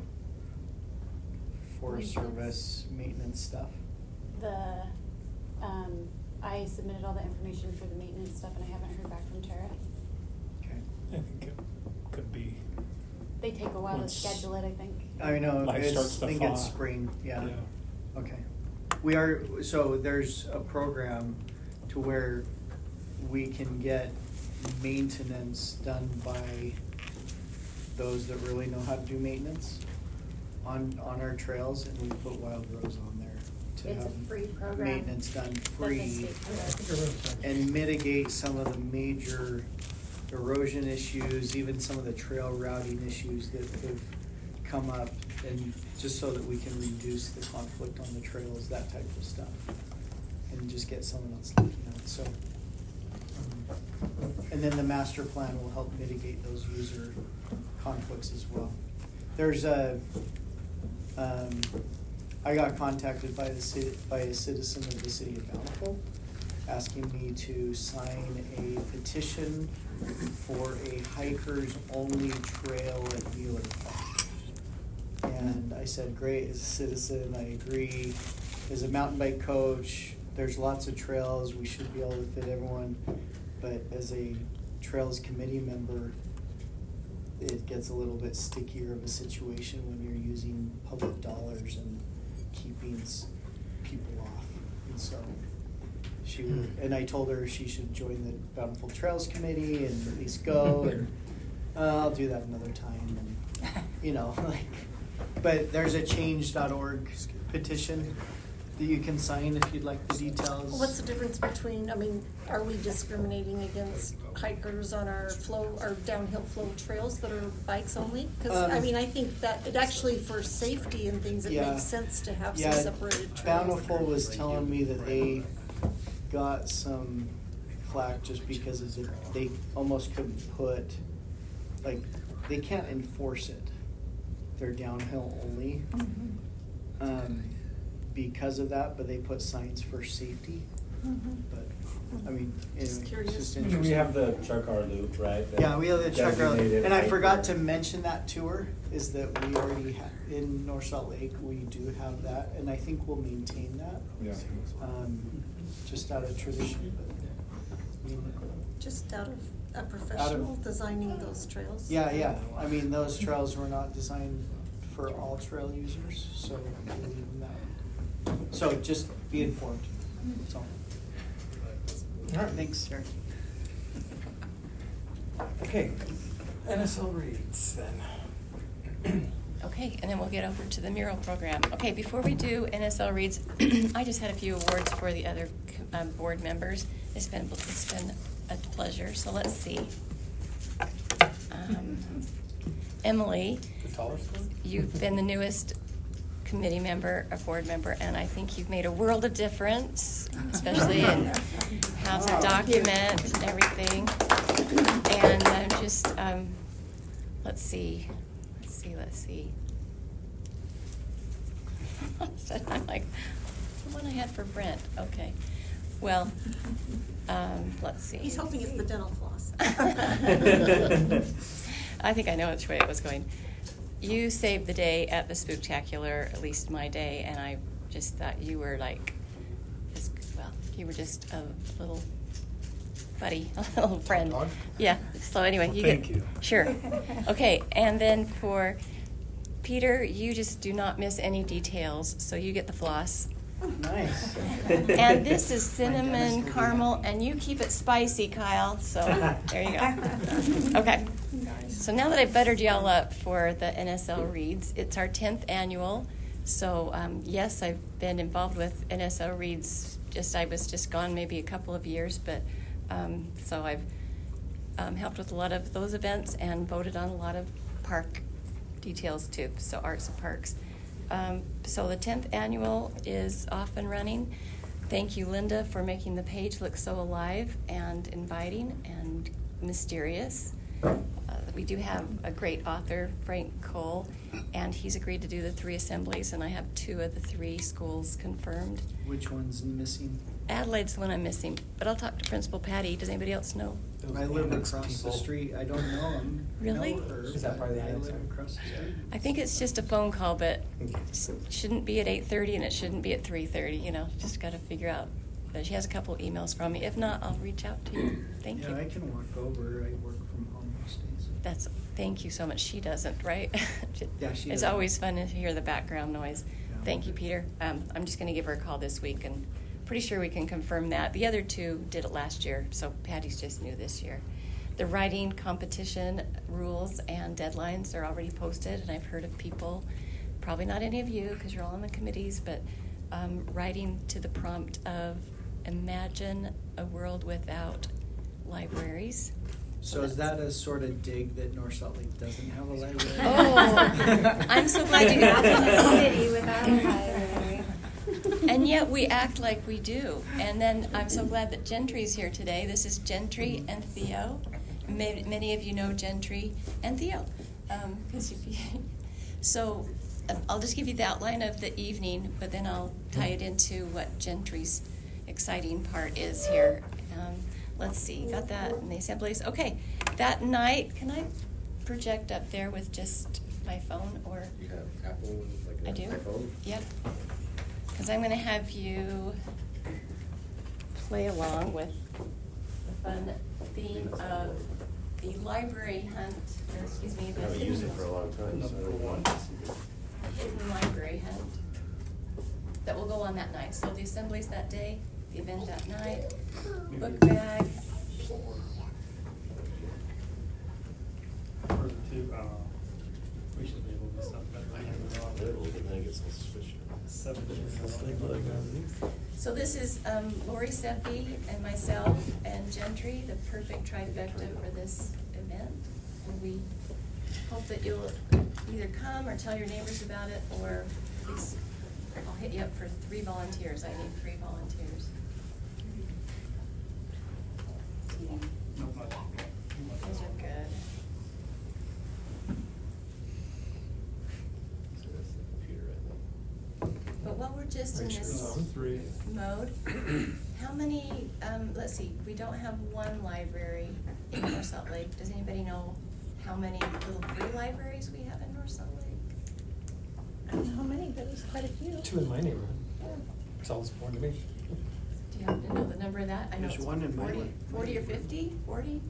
Forest Service maintenance stuff? The, um, I submitted all the information for the maintenance stuff and I haven't heard back from Tara. Okay. I think it could be. They take a while to Once schedule it, I think. I know, Life it's, starts to I think it's thaw. spring, yeah. Yeah. Okay. We are, so there's a program to where we can get maintenance done by those that really know how to do maintenance on, on our trails, and we put Wild Rose on there to It's a have free program maintenance done that the free state provides. and mitigate some of the major erosion issues, even some of the trail routing issues that have come up, and just so that we can reduce the conflict on the trails, that type of stuff, and just get someone else looking at it, so. um, And then the master plan will help mitigate those user conflicts as well. There's a, um, I got contacted by the city, by a citizen of the city of Bountiful, asking me to sign a petition for a hikers-only trail at Mueller Park. And I said, great, as a citizen, I agree. As a mountain bike coach, there's lots of trails, we should be able to fit everyone. But as a trails committee member, it gets a little bit stickier of a situation when you're using public dollars and keeping s- people off. And so she, would- and I told her she should join the Bountiful Trails Committee and at least go, and uh, I'll do that another time, and, you know, like, but there's a change dot org petition that you can sign if you'd like the details. What's the difference between, I mean, are we discriminating against hikers on our flow, our downhill flow trails that are bikes only? Cause I Um, mean, I think that, it actually for safety and things, it Yeah. makes sense to have some Yeah, separated trails. Bountiful was telling me that they got some flack just because of the, they almost couldn't put, like, they can't enforce it. They're downhill only. Mhm. Um, because of that, but they put signs for safety. Mhm. But, I mean, Just anyway, curious. it's just I mean, interesting. we have the truck hour loop, right? that Yeah, we have the truck route, designated and I hiker. forgot to mention that to her, is that we already have, in North Salt Lake, we do have that, and I think we'll maintain that. Yeah. Um, just out of tradition, but, I mean, Just out of a professional designing those trails? Yeah, yeah, I mean, those trails were not designed for all trail users, so we'll leave them that way. So just be informed, that's all. All right. Thanks, Sarah. Okay, N S L reads then. Okay, and then we'll get over to the mural program. Okay, before we do N S L reads, I just had a few awards for the other um, board members. It's been, it's been a pleasure, so let's see. Um, Emily, The tallest one? you've been the newest committee member, a board member, and I think you've made a world of difference, especially in how to document and everything. And I'm just, um, let's see, let's see, let's see. So I'm like, the one I had for Brent, okay. Well, um, let's see. He's hoping it's the dental floss. I think I know which way it was going. You saved the day at the Spooktacular, at least my day, and I just thought you were like, this, well, you were just a little buddy, a little friend. Dog? Yeah. So anyway, Well, you thank get, you. Sure. Okay, and then for Peter, you just do not miss any details, so you get the floss. Nice. And this is My dentist cinnamon will be caramel, happy. and you keep it spicy, Kyle. So there you go. Okay. So now that I've buttered y'all up for the N S L Reads, it's our tenth annual. So um, yes, I've been involved with N S L Reads. Just I was just gone maybe a couple of years, but um, so I've um, helped with a lot of those events and voted on a lot of park details too. So arts and parks. Um, so the tenth annual is off and running. Thank you, Linda, for making the page look so alive and inviting and mysterious. Uh, we do have a great author, Frank Cole, and he's agreed to do the three assemblies, and I have two of the three schools confirmed. Which one's missing? Adelaide's the one I'm missing, but I'll talk to Principal Patty. Does anybody else know? I live Annex across the people. street, I don't know him. Really? Know her, Is that part of the but I annex? live across the street. I think it's just a phone call, but Okay. it shouldn't be at eight thirty and it shouldn't be at three thirty, you know, just got to figure out. But she has a couple emails from me. If not, I'll reach out to you. Thank you. Yeah, I can walk over, I work from home most days. That's, thank you so much. She doesn't, right? Yeah, she It's doesn't. always fun to hear the background noise. Yeah. Thank you, Peter. Um, I'm just going to give her a call this week, and pretty sure we can confirm that. The other two did it last year, so Patty's just new this year. The writing competition rules and deadlines are already posted, and I've heard of people, probably not any of you because you're all on the committees, but um, writing to the prompt of imagine a world without libraries. So is that a sort of dig that North Salt Lake doesn't have a library? Oh, I'm so glad you got City without a library. And yet we act like we do. And then I'm so glad that Gentry's here today. This is Gentry and Theo. Many, many of you know Gentry and Theo. Um, 'cause if you, so uh, I'll just give you the outline of the evening, but then I'll tie it into what Gentry's exciting part is here. Um, let's see, got that in the assemblies. Okay, that night, can I project up there with just my phone or? You have Apple, like I an do. iPhone? Yep. Because I'm going to have you play along with the fun theme of the library hunt, or excuse me, I the haven't used it hidden, for a long time, so I don't want to see it. hidden library hunt that will go on that night. So the assembly's that day, the event that night, book bag. For the two, uh, we should be able to stop that. I haven't bought it, but then it gets suspicious. Seven So this is um, Lori Seppi and myself and Gentry, the perfect trifecta for this event. And we hope that you'll either come or tell your neighbors about it, or at least I'll hit you up for three volunteers. I need three volunteers. Those are good. So that's the computer, I think. But while we're just in this Three. mode, how many, um, let's see, we don't have one library in North Salt Lake. Does anybody know how many little free libraries we have in North Salt Lake? I don't know how many, but there's quite a few. Two in my neighborhood. Sounds more to me. Do you happen to know the number of that? I know There's it's one in my forty, one- forty or fifty, forty?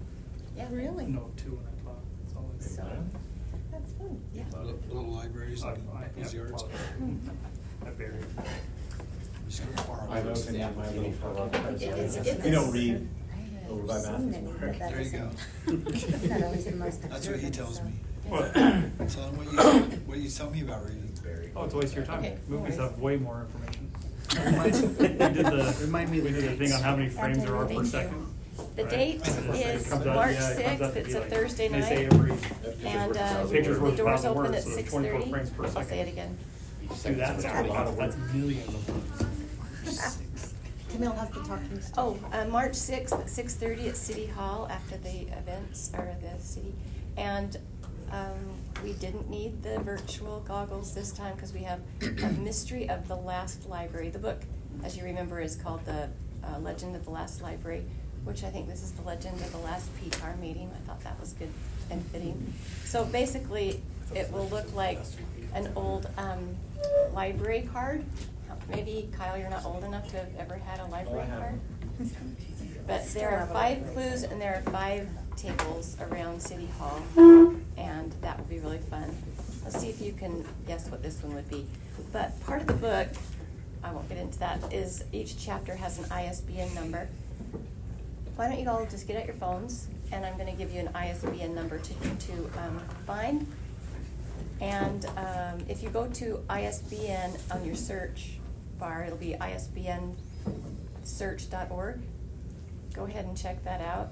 Yeah. Really? No, two and a clock. That's all I So, do. That's fun. yeah. Little little libraries I- and I- people's yeah, yards. I buried it. Just gonna borrow I've those. opened my little photo. It's- it's- You don't read over by Seen Matthew's any, Mark. but that There you go. isn't- That's not always the most That's what he observant, tells so. me. What? Tell him what you, what you tell me about reading. Oh, it's a waste of your time. Okay. Movies have way more information. we Remind- did the, Remind me we the did the thing dates. on how many frames there are per Thank you. second. The right? date And it is comes out- March yeah, it comes sixth. out to It's be a like- Thursday They say night. every, And uh, Picture's the worth a doors thousand open words, at so there's six twenty-four thirty. frames per I'll say second. it again. do that, that's a lot of, that's millions of words. Camille has the talking stick. Oh, uh, March sixth at six thirty at City Hall after the events, or the city. And, um, we didn't need the virtual goggles this time because we have a Mystery of the Last Library. The book, as you remember, is called The uh, Legend of the Last Library, which I think this is the Legend of the Last P C A R meeting. I thought that was good and fitting. So basically, it will look like an old, um, library card. Maybe, Kyle, you're not old enough to have ever had a library have card. one. But there are five clues and there are five tables around City Hall, and that would be really fun. Let's see if you can guess what this one would be. But part of the book, I won't get into that, is each chapter has an I S B N number. Why don't you all just get out your phones, and I'm gonna give you an I S B N number to, to um, find. And um, if you go to I S B N on your search bar, it'll be I S B N search dot org. Go ahead and check that out.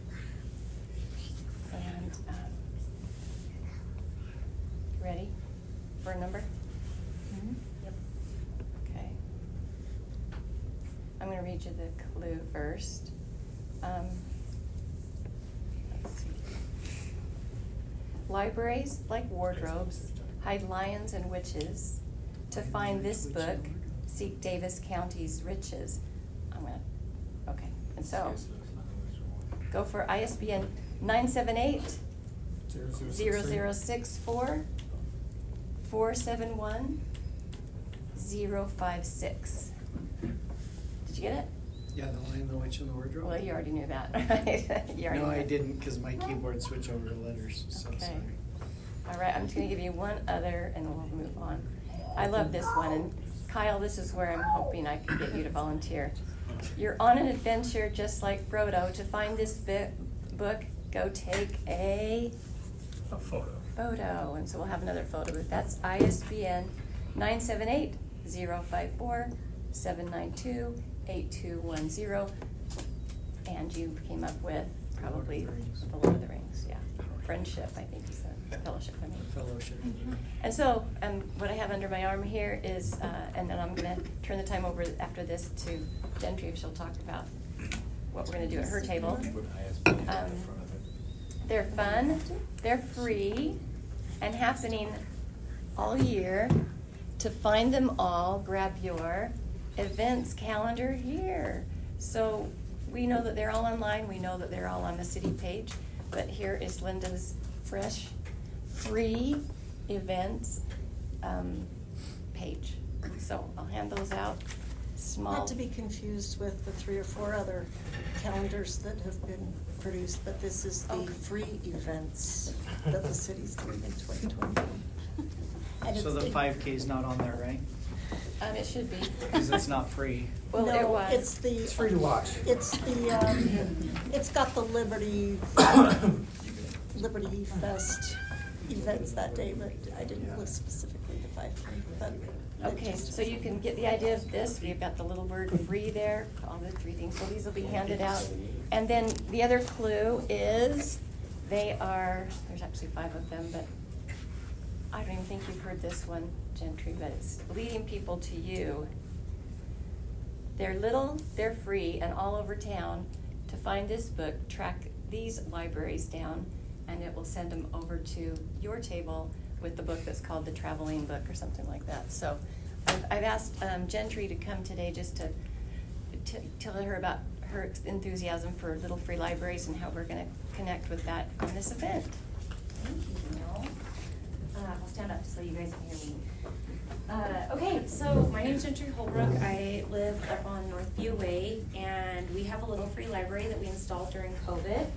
And, um, ready for a number? Mhm. Yep. Okay. I'm gonna read you the clue first. Um, let's see. Libraries, like wardrobes, hide lions and witches. To find this book, seek Davis County's riches. I'm gonna, okay, and so, go for I S B N nine seven eight, zero zero six four, four seven one, zero five six. Did you get it? Yeah, the Lion, the Witch, and the Wardrobe. Well, you already knew that, right? You already No, knew I that. didn't, because my keyboard switched over to letters, so Okay. sorry. All right, I'm just gonna give you one other and we'll move on. I love this one, and Kyle, this is where I'm hoping I can get you to volunteer. You're on an adventure just like Frodo. To find this bit, book, go take a A photo. photo. And so we'll have another photo booth. That's I S B N nine seven eight, zero five four, seven nine two, eight two one zero. And you came up with probably The Lord of the Rings, yeah. Friendship, I think you said. Fellowship, I mean. Fellowship. And so, um, what I have under my arm here is, uh, and then I'm gonna turn the time over after this to Gentry if she'll talk about what we're gonna do at her table. Um, they're fun, they're free, and happening all year. To find them all, grab your events calendar here. So, we know that they're all online, we know that they're all on the city page, but here is Linda's fresh, free events um, page. So I'll hand those out. Small. Not to be confused with the three or four other calendars that have been produced, but this is the Oh. free events that the city's doing in twenty twenty-one. And So it's- the five K is not on there, right? Um, it should be. Because it's not free. Well, it No, was. it's the. It's free to watch. It's the, um, it's got the Liberty, Liberty Fest events that day, but I didn't list specifically the five K, but. it Okay, just- so you can get the idea of this. We've got the little word free there, all the three things. So these will be handed out. And then the other clue is they are, there's actually five of them, but I don't even think you've heard this one, Gentry, but it's leading people to you. They're little, they're free, and all over town. To find this book, track these libraries down, and it will send them over to your table with the book that's called the Traveling Book or something like that. So I've, I've asked um, Gentry to come today just to, to tell her about her enthusiasm for little free libraries and how we're going to connect with that on this event. Thank you, Camille. Uh, I'll stand up so you guys can hear me. Uh, okay, so my name is Gentry Holbrook. I live up on Northview Way, and we have a little free library that we installed during COVID,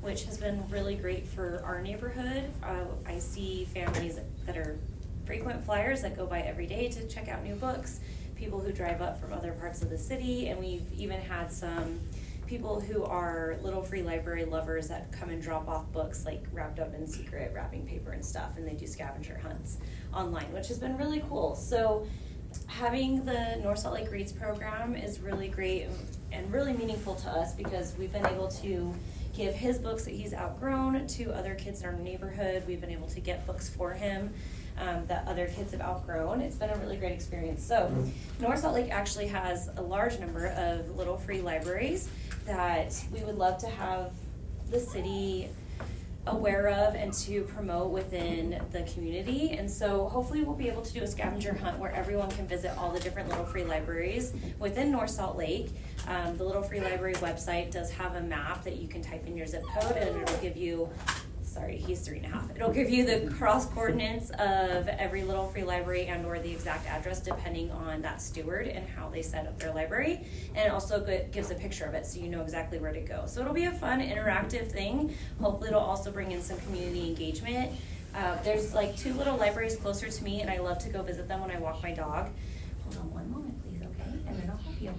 which has been really great for our neighborhood. Uh, I see families that are frequent flyers that go by every day to check out new books, people who drive up from other parts of the city, and we've even had some people who are Little Free Library lovers that come and drop off books like wrapped up in secret wrapping paper and stuff, and they do scavenger hunts online, which has been really cool. So having the North Salt Lake Reads program is really great and really meaningful to us because we've been able to give his books that he's outgrown to other kids in our neighborhood. We've been able to get books for him um, that other kids have outgrown. It's been a really great experience. So North Salt Lake actually has a large number of Little Free Libraries that we would love to have the city aware of and to promote within the community. And so hopefully we'll be able to do a scavenger hunt where everyone can visit all the different Little Free Libraries within North Salt Lake. Um, the Little Free Library website does have a map that you can type in your zip code and it'll give you, sorry, he's three and a half. It'll give you the cross coordinates of every Little Free Library and or the exact address depending on that steward and how they set up their library. And it also gives a picture of it so you know exactly where to go. So it'll be a fun, interactive thing. Hopefully it'll also bring in some community engagement. Uh, there's like two little libraries closer to me and I love to go visit them when I walk my dog. Hold on one moment please, okay? And then I'll help you.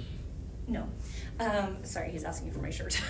No. Um, sorry, he's asking for my shirt.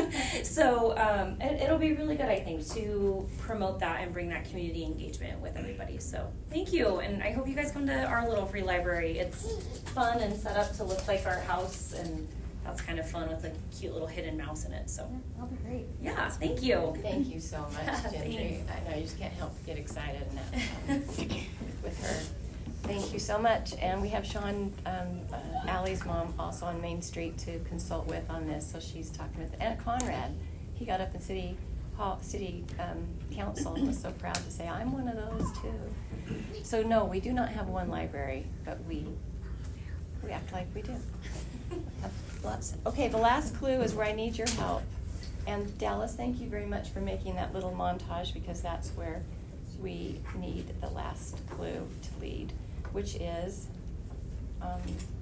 So um, it, it'll be really good, I think, to promote that and bring that community engagement with everybody. So thank you, and I hope you guys come to our Little Free Library. It's fun and set up to look like our house, and that's kind of fun with a cute little hidden mouse in it. So That'll be great. yeah, thank you. Thank you so much, Gentry. Thanks. I know, you just can't help but get excited now with her. Thank you so much. And we have Sean, um, uh, Allie's mom, also on Main Street to consult with on this. So she's talking with Aunt Conrad. He got up in city hall, city um, council and was so proud to say, "I'm one of those too." So no, we do not have one library, but we we act like we do. Have lots. Okay, the last clue is where I need your help. And Dallas, thank you very much for making that little montage because that's where we need the last clue to lead, which is um,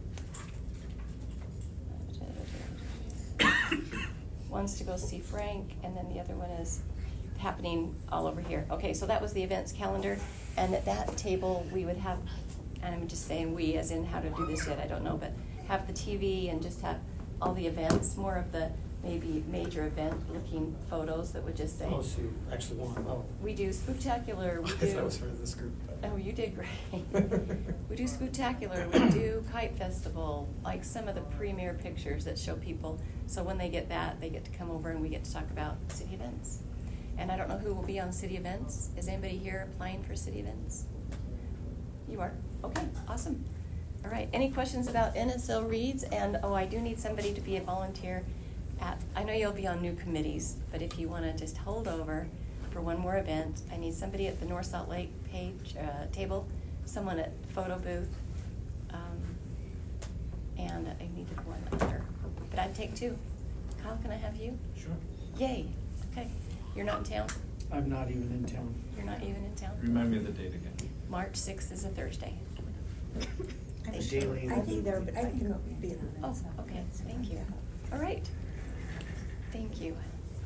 one's to go see Frank, and then the other one is happening all over here. Okay, so that was the events calendar, and at that table we would have, and I'm just saying we as in how to do this yet, I don't know, but have the T V and just have all the events, more of the maybe major event looking photos that would just say, Oh, so you actually want, oh. we do Spooktacular, we I do. thought I was part of this group. but- Oh, you did great. We do Spooktacular, we do Kite Festival, like some of the premier pictures that show people. So when they get that, they get to come over and we get to talk about city events. And I don't know who will be on city events. Is anybody here applying for city events? You are? Okay, awesome. All right, any questions about N S L Reads? And, oh, I do need somebody to be a volunteer at, I know you'll be on new committees, but if you want to just hold over for one more event, I need somebody at the North Salt Lake page, uh, table, someone at photo booth, um, and I needed one other. But I'd take two. Kyle, can I have you? Sure. Yay, okay. You're not in town? I'm not even in town. You're not even in town? Remind me of the date again. March sixth is a Thursday. I'm daily. I'd be there, but I can be there. Oh, okay, thank you. All right. Thank you.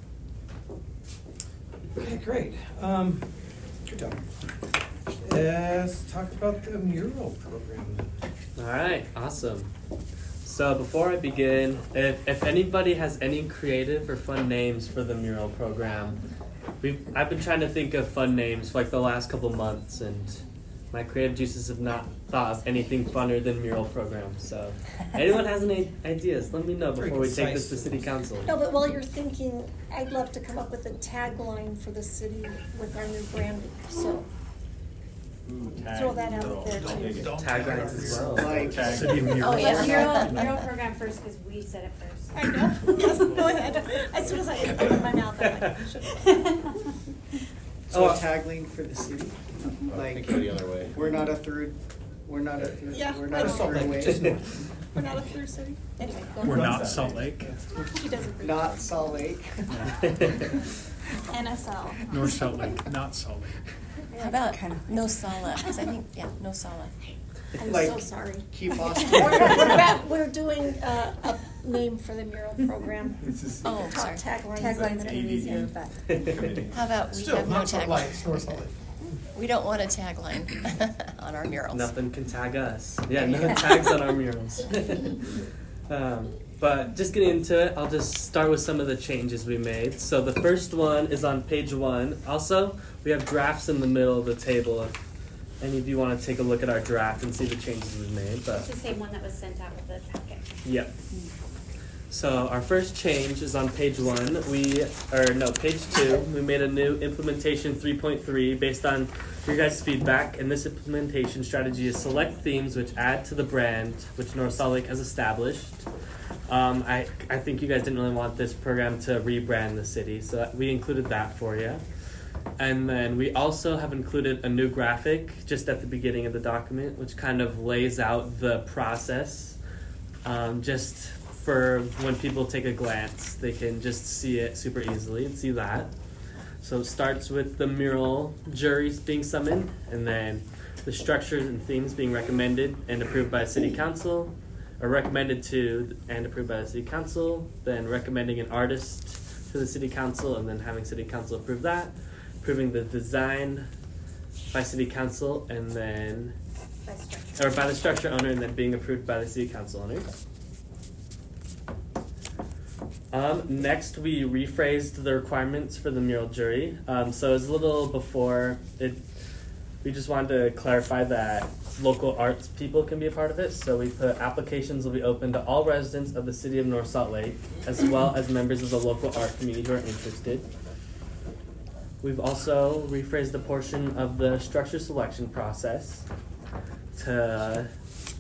Okay, great. Um, good job. Let's talk about the mural program. All right, awesome. So before I begin, if, if anybody has any creative or fun names for the mural program, we've, I've been trying to think of fun names for like the last couple months, and my creative juices have not thought of anything funner than mural program. So anyone has any ideas, let me know before we take this to city council. No, but while you're thinking, I'd love to come up with a tagline for the city with our new branding, so Ooh, throw that out there Don't- too. don't- Taglines as well. Like, Tag. City mural. Oh, yeah, mural, Yeah. mural program first, because we said it first. I know, yes, go ahead. As soon as I open my mouth, I'm like, should so Oh, a tagline for the city? I Like, think go the other way. we're not a third, we're not a third, Yeah, we're I not a know. third way. Just north. We're not a through city. Anyway, go We're ahead. not Salt Lake. She doesn't. Not Salt Lake. N S L. North Salt Lake, not Salt Lake. How about no Sala? Because I think, yeah, no Sala. I'm Like, so sorry. keep Austin. We're, we're, about- we're doing uh, a name for the mural program. Oh, sorry. Taglines. Tagline's been easier, but. How about we Still, have no not so light, tagline? North Salt Lake. We don't want a tagline on our murals. Nothing can tag us. Yeah, no tags on our murals. um, but just getting into it, I'll just start with some of the changes we made. So the first one is on page one. Also, we have drafts in the middle of the table if any of you want to take a look at our draft and see the changes we've made. But It's the same one that was sent out with the packet. yep. So our first change is on page one. We, or no, page two. We made a new implementation three point three based on your guys' feedback. And this implementation strategy is select themes which add to the brand which North Salt Lake has established. Um, I I think you guys didn't really want this program to rebrand the city, so we included that for you. And then we also have included a new graphic just at the beginning of the document, which kind of lays out the process, um, just for when people take a glance, they can just see it super easily and see that. So it starts with the mural juries being summoned, and then the structures and themes being recommended and approved by City Council, or recommended to and approved by the City Council, then recommending an artist to the City Council, and then having City Council approve that, approving the design by City Council, and then By structure. or by the structure owner, and then being approved by the City Council owner. Um, next, we rephrased the requirements for the mural jury. Um, so it was a little before it. We just wanted to clarify that local arts people can be a part of it. So we put applications will be open to all residents of the city of North Salt Lake, as well as members of the local art community who are interested. We've also rephrased a portion of the structure selection process to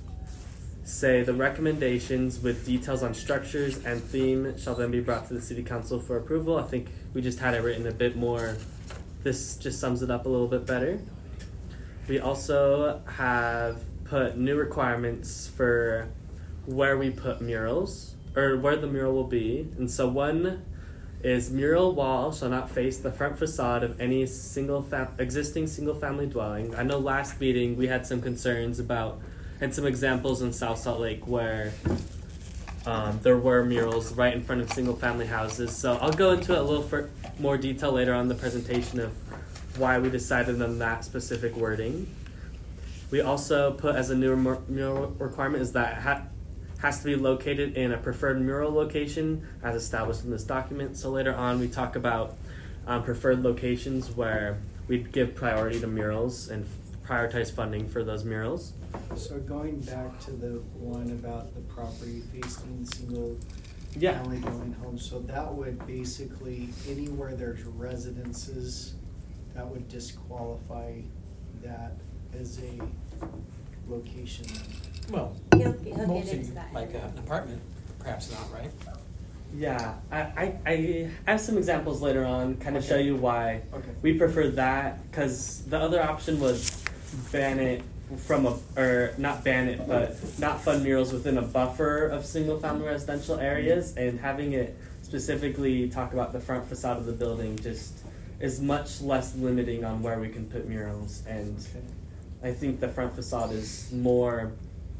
say the recommendations with details on structures and theme shall then be brought to the City Council for approval. I think we just had it written a bit more. This just sums it up a little bit better. We also have put new requirements for where we put murals, or where the mural will be. And so one is mural wall shall not face the front facade of any single fam- existing single family dwelling. I know last meeting we had some concerns about, and some examples in South Salt Lake where um, there were murals right in front of single family houses. So I'll go into it a little for more detail later on in the presentation of why we decided on that specific wording. We also put as a new mur- mural requirement is that it ha- has to be located in a preferred mural location as established in this document. So later on we talk about um, preferred locations where we'd give priority to murals and prioritize funding for those murals. So going back to the one about the property facing single Yeah. family dwelling homes, so that would basically, anywhere there's residences, that would disqualify that as a location. Well, He'll- he'll get multi, into that. like uh, an apartment, perhaps not, right? Yeah, I, I, I have some examples later on, kind of Okay. show you why Okay. we prefer that, because the other option was ban it from a, or not ban it, but not fund murals within a buffer of single family residential areas, and having it specifically talk about the front facade of the building just is much less limiting on where we can put murals, and Okay. I think the front facade is more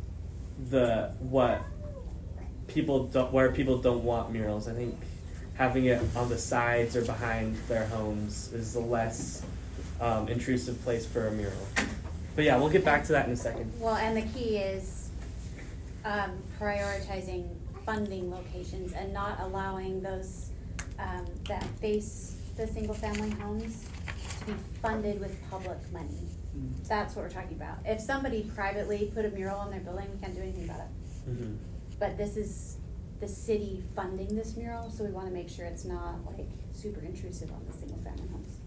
the what people don't where people don't want murals. I think having it on the sides or behind their homes is a less um, intrusive place for a mural. But yeah, we'll get back to that in a second. Well, and the key is um, prioritizing funding locations and not allowing those um, that face the single-family homes to be funded with public money. Mm. That's what we're talking about. If somebody privately put a mural on their building, we can't do anything about it. Mm-hmm. But this is the city funding this mural, so we want to make sure it's not like super intrusive on the single-family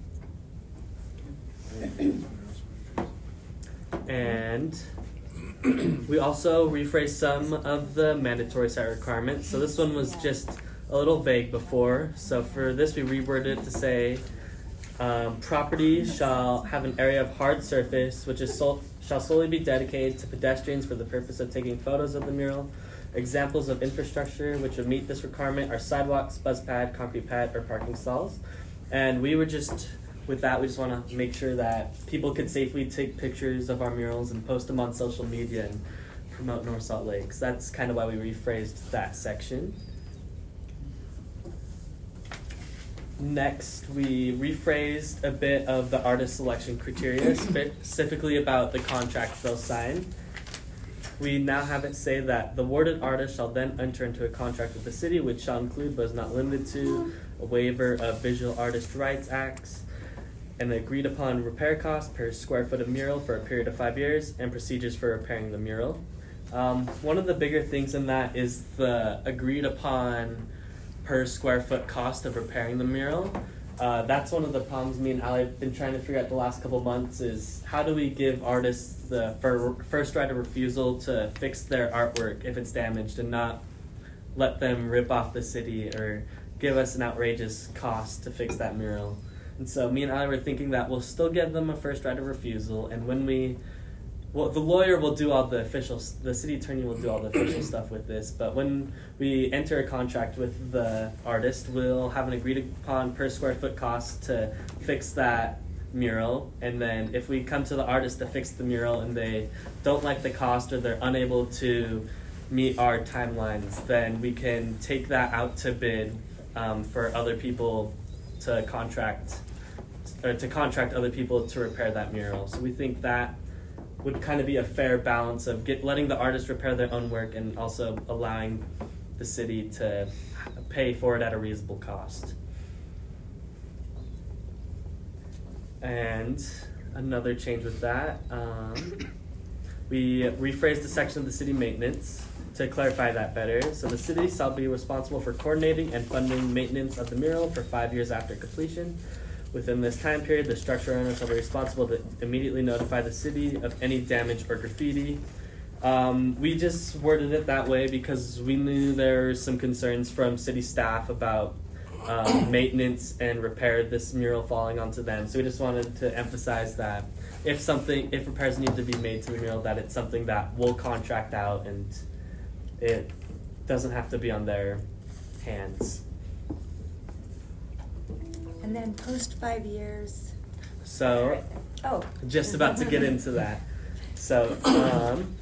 homes. And we also rephrased some of the mandatory site requirements. So this one was just a little vague before. So for this, we reworded it to say, um, property shall have an area of hard surface, which is sol- shall solely be dedicated to pedestrians for the purpose of taking photos of the mural. Examples of infrastructure which would meet this requirement are sidewalks, bus pad, concrete pad, or parking stalls. And we were just, with that, we just want to make sure that people could safely take pictures of our murals and post them on social media and promote North Salt Lake. So that's kind of why we rephrased that section. Next, we rephrased a bit of the artist selection criteria, specifically about the contract they'll sign. We now have it say that the awarded artist shall then enter into a contract with the city, which shall include, but is not limited to, a waiver of Visual Artist Rights Acts, an agreed upon repair cost per square foot of mural for a period of five years, and procedures for repairing the mural. Um, one of the bigger things in that is the agreed upon per square foot cost of repairing the mural. Uh, that's one of the problems me and Ali have been trying to figure out the last couple months is how do we give artists the fir- first right of refusal to fix their artwork if it's damaged and not let them rip off the city or give us an outrageous cost to fix that mural. And so me and Ali were thinking that we'll still give them a first right of refusal, and when we Well, the lawyer will do all the official, the city attorney will do all the official stuff with this, but when we enter a contract with the artist, we'll have an agreed upon per square foot cost to fix that mural, and then if we come to the artist to fix the mural and they don't like the cost or they're unable to meet our timelines, then we can take that out to bid um, for other people to contract, or to contract other people to repair that mural. So we think that would kind of be a fair balance of get letting the artist repair their own work and also allowing the city to pay for it at a reasonable cost. And another change with that, um, we rephrased the section of the city maintenance to clarify that better. So the city shall be responsible for coordinating and funding maintenance of the mural for five years after completion. Within this time period, the structure owner shall be responsible to immediately notify the city of any damage or graffiti. Um, we just worded it that way because we knew there were some concerns from city staff about um, maintenance and repair of this mural falling onto them. So we just wanted to emphasize that if something, if repairs need to be made to the mural, that it's something that we'll contract out and it doesn't have to be on their hands. And then post five years. So, oh, just about to get into that. So, um,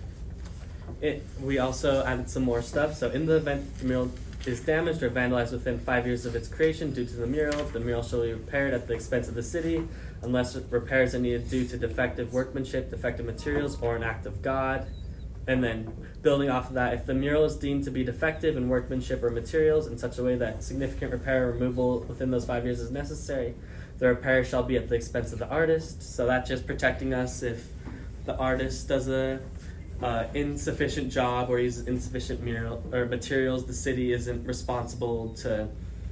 it we also added some more stuff. So, in the event the mural is damaged or vandalized within five years of its creation due to the mural, the mural shall be repaired at the expense of the city, unless repairs are needed due to defective workmanship, defective materials, or an act of God. And then, building off of that, if the mural is deemed to be defective in workmanship or materials in such a way that significant repair or removal within those five years is necessary, the repair shall be at the expense of the artist. So that's just protecting us if the artist does a uh, insufficient job or uses insufficient mural or materials, the city isn't responsible to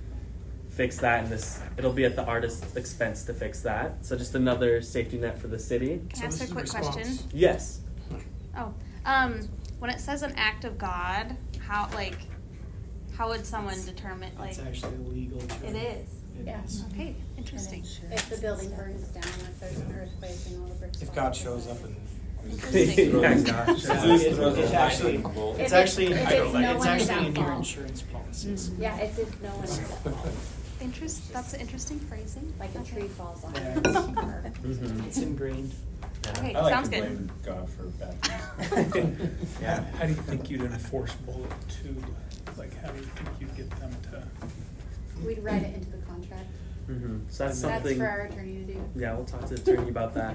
fix that, and this it'll be at the artist's expense to fix that. So just another safety net for the city. Can I ask a quick question? Yes. Oh, um, when it says an act of God, how like, how would someone determine like? It's actually illegal. It is. It Yeah. is. Okay, interesting. If the building burns down, if there's an earthquake and all the bricks. If fall God off, shows up and. Interesting. Yeah, gosh. Yeah, it- it's actually, If it's it's- actually, if it's it's no one actually is in your at fault. insurance policies. Yeah, it's if no one is at fault, Interest. That's an interesting phrasing. like a Okay. tree falls on Yeah, your it's- car. Mm-hmm. It's ingrained. Okay, I like sounds to good. blame God for bad things. How, how do you think you'd enforce bullet two? Like, how do you think you'd get them to? We'd write it into the contract. Mm-hmm. So that's That's something. for our attorney to do. Yeah, we'll talk to the attorney about that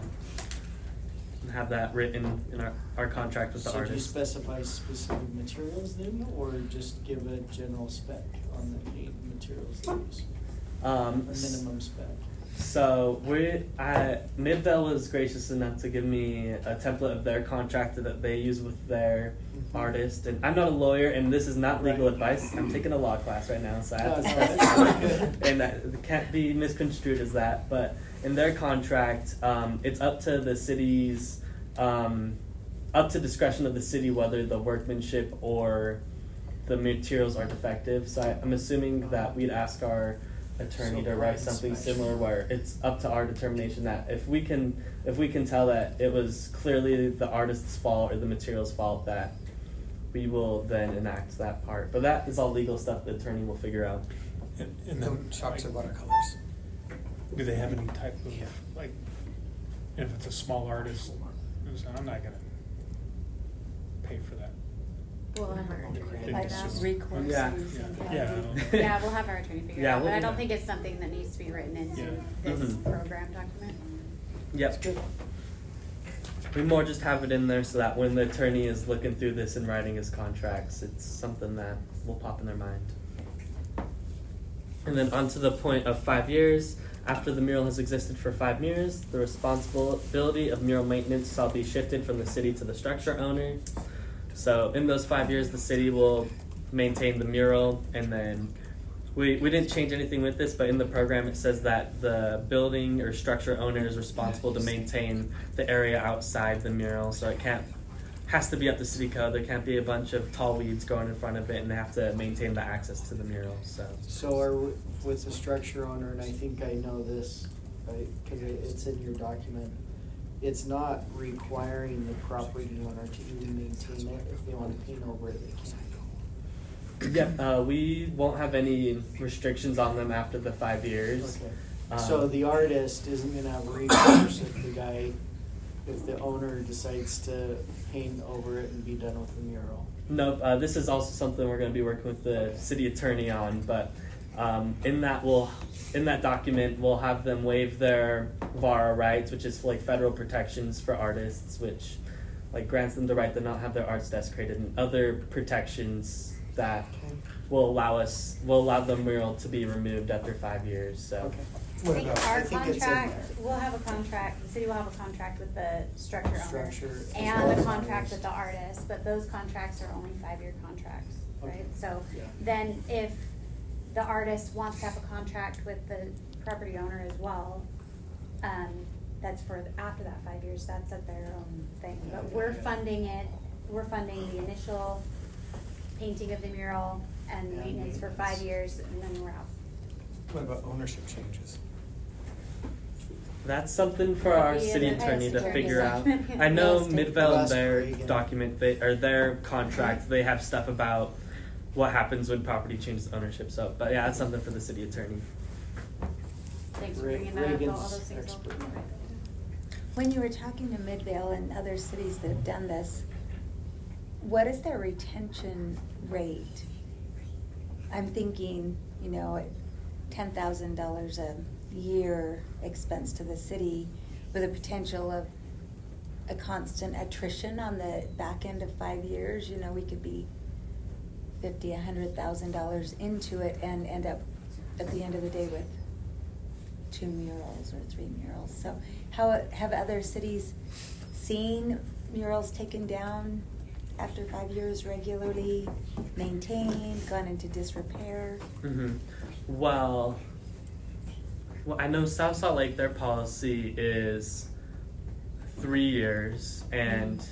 and have that written in our, our contract with the So do you artist. specify specific materials then, or just give a general spec on the eight materials they use? Um, A minimum spec? So we, I, Midvale was gracious enough to give me a template of their contract that they use with their Mhm. artist, and I'm not a lawyer, and this is not legal Right. advice. I'm taking a law class right now, so I have to No, no, stress that's it, and that it can't be misconstrued as that. But in their contract, um, it's up to the city's, um, up to discretion of the city whether the workmanship or the materials are defective. So I, I'm assuming that we'd ask our attorney So to write client something inspection. similar where it's up to our determination that if we can if we can tell that it was clearly the artist's fault or the material's fault, that we will then enact that part. But that is all legal stuff the attorney will figure out. And, and No then, chalks or like, watercolors. do they have any type of, like, if it's a small artist, who's, I'm not gonna, pay for that. We'll have our attorney figure Like it out. recourse. Yeah. and- Yeah. Yeah, we'll have our attorney figure it Yeah, out, but we'll- I don't think it's something that needs to be written into Yeah. this Mhm. program document. Yep. We more just have it in there so that when the attorney is looking through this and writing his contracts, it's something that will pop in their mind. And then on to the point of five years. After the mural has existed for five years, the responsibility of mural maintenance shall be shifted from the city to the structure owner. So in those five years, the city will maintain the mural, and then we, we didn't change anything with this, but in the program it says that the building or structure owner is responsible to maintain the area outside the mural, so it can't has to be up to city code. There can't be a bunch of tall weeds growing in front of it, and they have to maintain the access to the mural. So, So are, we- with the structure owner, and I think I know this, right, because it's in your document, it's not requiring the property owner to even maintain it. If they want to paint over it, they can. yep, uh, we won't have any restrictions on them after the five years. Okay. Um, So the artist isn't gonna have recourse if the guy, if the owner decides to paint over it and be done with the mural. Nope. Uh, this is also something we're going to be working with the city attorney on, but um, in that we'll in that document we'll have them waive their V A R A rights, which is like federal protections for artists, which like grants them the right to not have their arts desecrated, and other protections that will allow us will allow the mural to be removed after five years. So. Okay. I What think about- our I think it's in contract, there. we'll have a contract, the city will have a contract with the structure owner. Structure as well And a as contract artist. with the artist, but those contracts are only five-year contracts, Okay. right? So Yeah. then if the artist wants to have a contract with the property owner as well, um, that's for, after that five years, that's at their own thing. But we're funding it, we're funding the initial painting of the mural and And maintenance for maintenance. five years, and then we're out. What about ownership changes? That's something for our Yeah, city that attorney has to to figure be out. documented. I know Yes, take the Midvale and last their Reagan. document, they or their contract, they have stuff about what happens when property changes ownership. So, but yeah, that's something for the city attorney. Thanks for Re- bringing that up, all Reagan's those things. will- expert. When you were talking to Midvale and other cities that have done this, what is their retention rate? I'm thinking, you know, ten thousand dollars a year expense to the city with a potential of a constant attrition on the back end of five years. You know, we could be fifty, a hundred thousand dollars into it and end up at the end of the day with two murals or three murals. So how have other cities seen murals taken down after five years regularly, maintained, gone into disrepair? Mm-hmm. Well, well, I know South Salt Lake, their policy is three years, and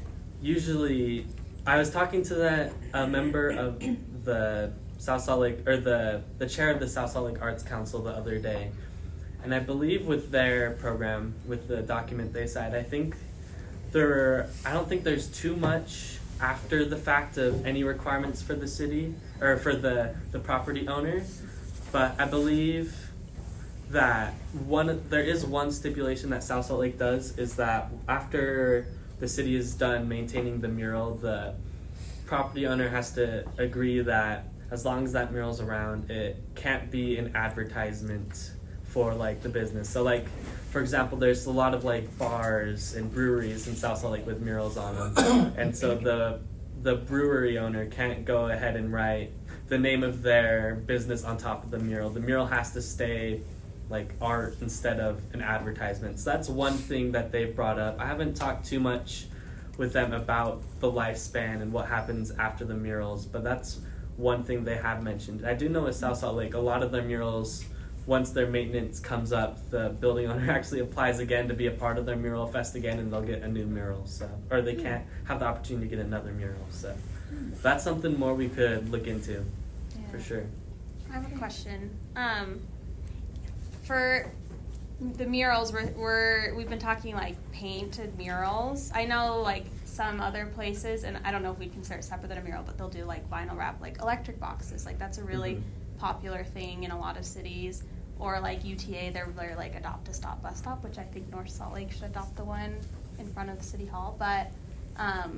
usually, I was talking to that a member of the South Salt Lake, or the the chair of the South Salt Lake Arts Council the other day, and I believe with their program, with the document they cite, I think there, I don't think there's too much after the fact of any requirements for the city or for the the property owner, but I believe that one there is one stipulation that South Salt Lake does is that after the city is done maintaining the mural, the property owner has to agree that as long as that mural's around, it can't be an advertisement for like the business. So like, for example, there's a lot of like bars and breweries in South Salt Lake with murals on them, and so the the brewery owner can't go ahead and write the name of their business on top of the mural. The mural has to stay like art instead of an advertisement. So that's one thing that they've brought up. I haven't talked too much with them about the lifespan and what happens after the murals, but that's one thing they have mentioned. I do know with South Salt Lake, a lot of their murals, once their maintenance comes up, the building owner actually applies again to be a part of their mural fest again, and they'll get a new mural. So, or they can't have the opportunity to get another mural. So, that's something more we could look into, for sure. I have a question. Um, for the murals, we're, we're we've been talking like painted murals. I know like some other places, and I don't know if we consider it separate than a mural, but they'll do like vinyl wrap, like electric boxes. Like that's a really Mhm. popular thing in a lot of cities. Or like U T A, they're, they're like adopt a stop bus stop, which I think North Salt Lake should adopt the one in front of the city hall. But um,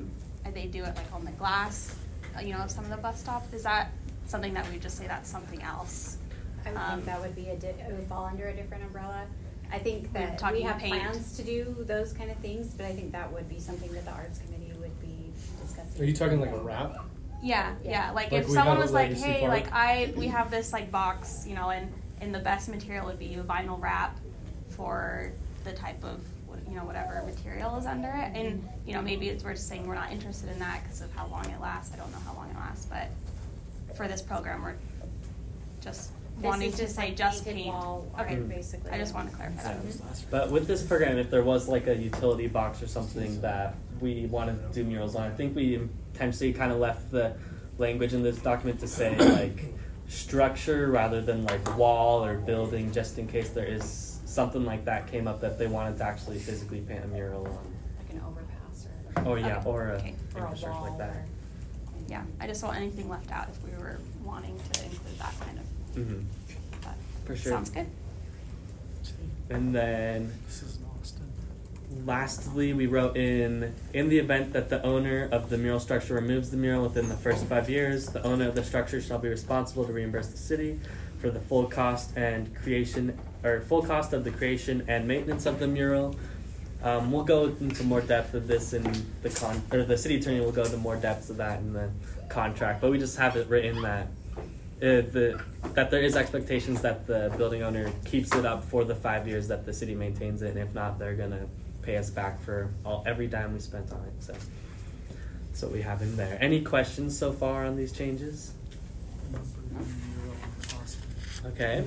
they do it like on the glass, uh, you know, of some of the bus stops. Is that something that we just say that's something else? I would Um, think that would be a, di- it would fall under a different umbrella. I think We're that we talking have paint. plans to do those kind of things, but I think that would be something that the arts committee would be discussing. Are you talking like a wrap? Yeah, yeah. Like, Like if we someone have at was like, Legacy "Hey, Park? like I, we have this like box, you know, and and the best material would be a vinyl wrap for the type of what- you know whatever material is under it." And you know, maybe it's we're just saying we're not interested in that because of how long it lasts. I don't know how long it lasts, but for this program, we're just This wanting is to just say like just painted paint. wall Okay, art, basically. I just want to clarify that. But with this program, if there was like a utility box or something that we wanted to do murals on, I think we intentionally kind of left the language in this document to say like structure rather than like wall or building, just in case there is something like that came up that they wanted to actually physically paint a mural on. Like an overpass or. Oh yeah, Okay. or a Okay. Or a infrastructure wall like that. or- Yeah, I just don't want anything left out if we were wanting to include that kind of. Mm-hmm. But For sure. Sounds good. And then This is in Austin. lastly, we wrote in, in the event that the owner of the mural structure removes the mural within the first five years, the owner of the structure shall be responsible to reimburse the city for the full cost and creation, or full cost of the creation and maintenance of the mural. Um, we'll go into more depth of this in the con, or the city attorney will go into more depths of that in the contract, but we just have it written that Uh, the that there is expectations that the building owner keeps it up for the five years that the city maintains it, and if not, they're gonna pay us back for all every dime we spent on it. So that's what we have in there. Any questions so far on these changes? Okay.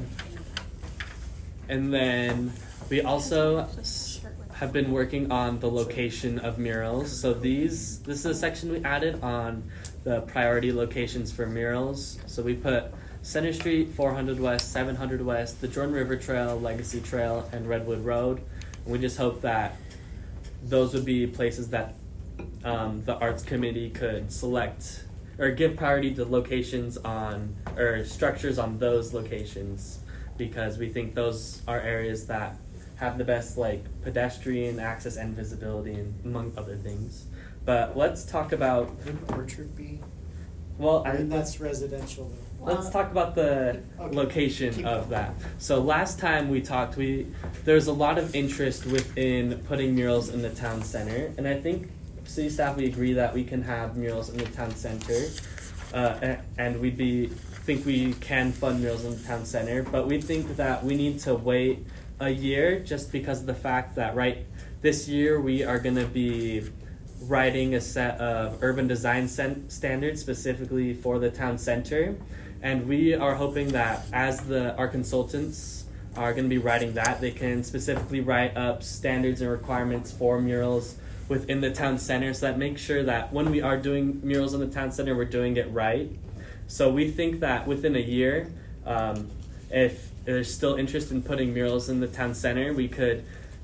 And then we also s- have been working on the location of murals. So these this is a section we added on the priority locations for murals. So we put Center Street, four hundred West, seven hundred West, the Jordan River Trail, Legacy Trail, and Redwood Road. And we just hope that those would be places that um, the Arts Committee could select or give priority to locations on, or structures on those locations, because we think those are areas that have the best like pedestrian access and visibility, and among other things. But let's talk about. Wouldn't Orchard be? Well, Or I, that's residential though. let's talk about the Okay. location Keep of going. that. So last time we talked, we there was a lot of interest within putting murals in the town center, and I think city staff we agree that we can have murals in the town center, uh, a- and we'd be think we can fund murals in the town center, but we think that we need to wait a year just because of the fact that right this year we are going to be writing a set of urban design sen- standards specifically for the town center, and we are hoping that as the our consultants are going to be writing that, they can specifically write up standards and requirements for murals within the town center, so that makes sure that when we are doing murals in the town center, we're doing it right. So we think that within a year, um, if there's still interest in putting murals in the town center, we could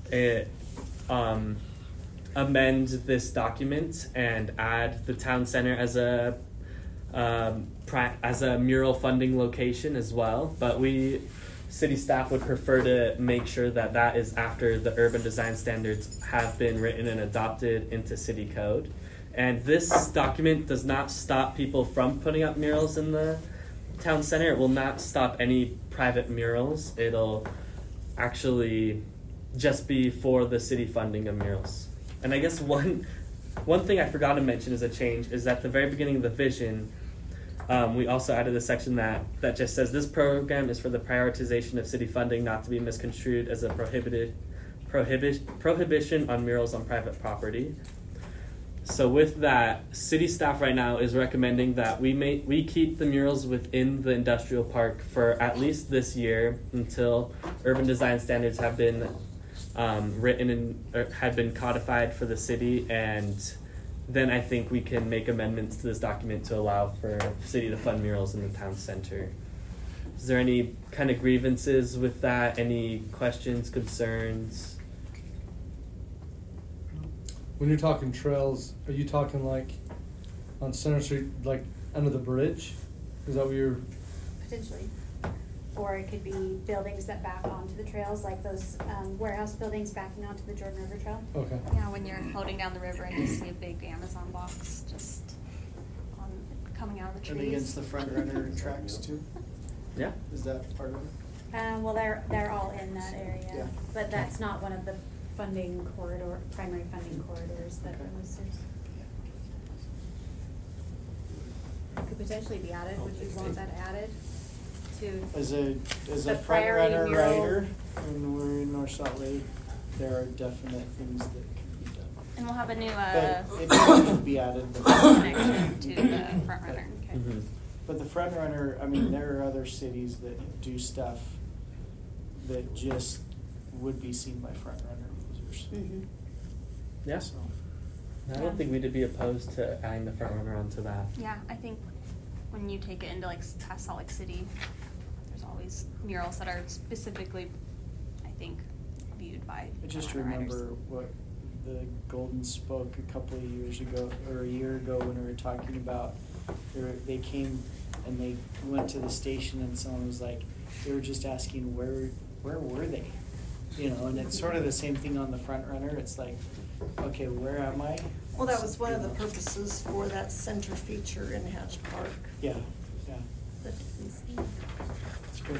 uh, um, amend this document and add the town center as a um, pra- as a mural funding location as well. But we, city staff, would prefer to make sure that that is after the urban design standards have been written and adopted into city code. And this document does not stop people from putting up murals in the town center. It will not stop any private murals. It'll actually just be for the city funding of murals. And I guess one one thing I forgot to mention as a change is at the very beginning of the vision, um, we also added a section that, that just says this program is for the prioritization of city funding, not to be misconstrued as a prohibited prohibit, prohibition on murals on private property. So with that, city staff right now is recommending that we may, we keep the murals within the industrial park for at least this year until urban design standards have been um, written and or had been codified for the city, and then I think we can make amendments to this document to allow for city to fund murals in the town center. Is there any kind of grievances with that? Any questions, concerns? When you're talking trails, are you talking like on Center Street, like under the bridge? Is that what you're? Potentially. or it could be buildings that back onto the trails, like those um, warehouse buildings backing onto the Jordan River Trail. Okay. Yeah, when you're floating down the river and you see a big Amazon box just on, coming out of the trees. And against the front runner tracks too? Yeah. Is that part of it? Um, well, they're, they're all in that area, Yeah. but that's not one of the funding corridor, primary funding corridors that are listed. Could potentially be added, would you want that added to? As a, as a The front priority runner mural. rider, when we're in North Salt Lake, there are definite things that can be done. And we'll have a new, uh, But it doesn't be added. but- connection to the front runner, okay. Mhm. But the front runner, I mean, there are other cities that do stuff that just would be seen by front runner users. Mm-hmm. Yeah. So, I don't think we'd be opposed to adding the front runner onto that. Yeah, I think when you take it into like s- past Salt Lake City, there's always murals that are specifically, I think, viewed by I just front runner riders. remember what the Golden spoke a couple of years ago, or a year ago, when we were talking about, they, were, they came and they went to the station and someone was like, they were just asking where, where were they? You know, and it's sort of the same thing on the front runner. It's like, okay, where am I? Well, that was one of the purposes for that center feature in Hatch Park. Yeah, yeah, That we see. it's good.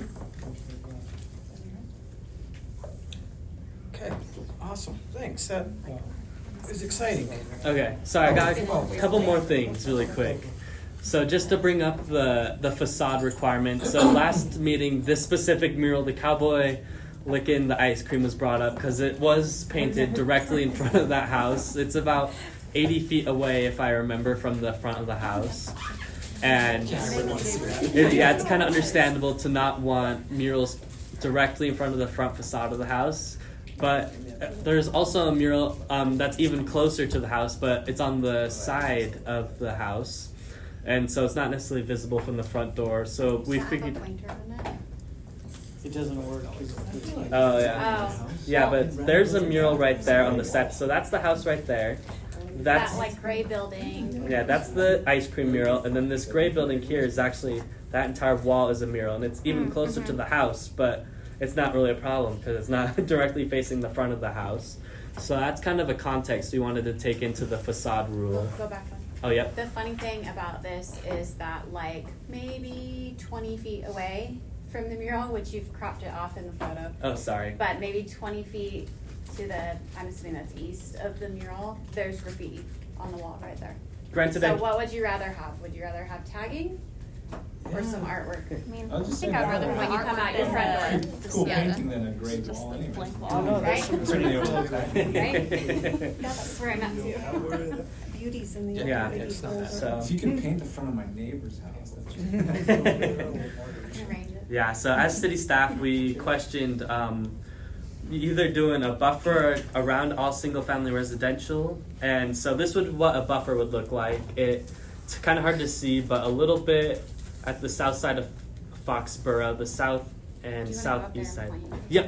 Okay, awesome, thanks, that is exciting. Okay, sorry, I got a couple more things really quick. So just to bring up the, the facade requirement. So last meeting, this specific mural, the cowboy licking the ice cream, was brought up because it was painted directly in front of that house. It's about eighty feet away, if I remember, from the front of the house. And it, yeah, it's kind of understandable to not want murals directly in front of the front facade of the house. But uh, there's also a mural um, that's even closer to the house, but it's on the side of the house. And so it's not necessarily visible from the front door. So we figured. It doesn't work. 'cause it's- Oh yeah. Oh. Yeah, but there's a mural right there on the set. So that's the house right there. That's That like gray building. yeah, that's the ice cream mural, and then this gray building here is actually that entire wall is a mural, and it's even closer to the house, but it's not really a problem because it's not directly facing the front of the house. So that's kind of a context we wanted to take into the facade rule. Go back one. Oh, yep. The funny thing about this is that like maybe twenty feet away from the mural, which you've cropped it off in the photo, Oh, sorry. but maybe twenty feet to the, I'm assuming that's east of the mural, there's graffiti on the wall right there. Granted, So I- what would you rather have? Would you rather have tagging or some artwork? I mean, I was I just think saying I'd that rather would have When you come out your artwork front than door. the- Cool yeah, painting than a gray just wall the anyway. blank Oh, wall. no, Right? that's some pretty cool. Right? That's where I'm at too. Beauty's in the Yeah, other it's not older. so- If you can paint the front of my neighbor's house, that's Arrange it. Yeah, so as city staff, we questioned um, either doing a buffer around all single-family residential, and so this would what a buffer would look like. It, it's kind of hard to see, but a little bit at the south side of Foxborough, the south and Do you wanna go up southeast there side. and point? Yep.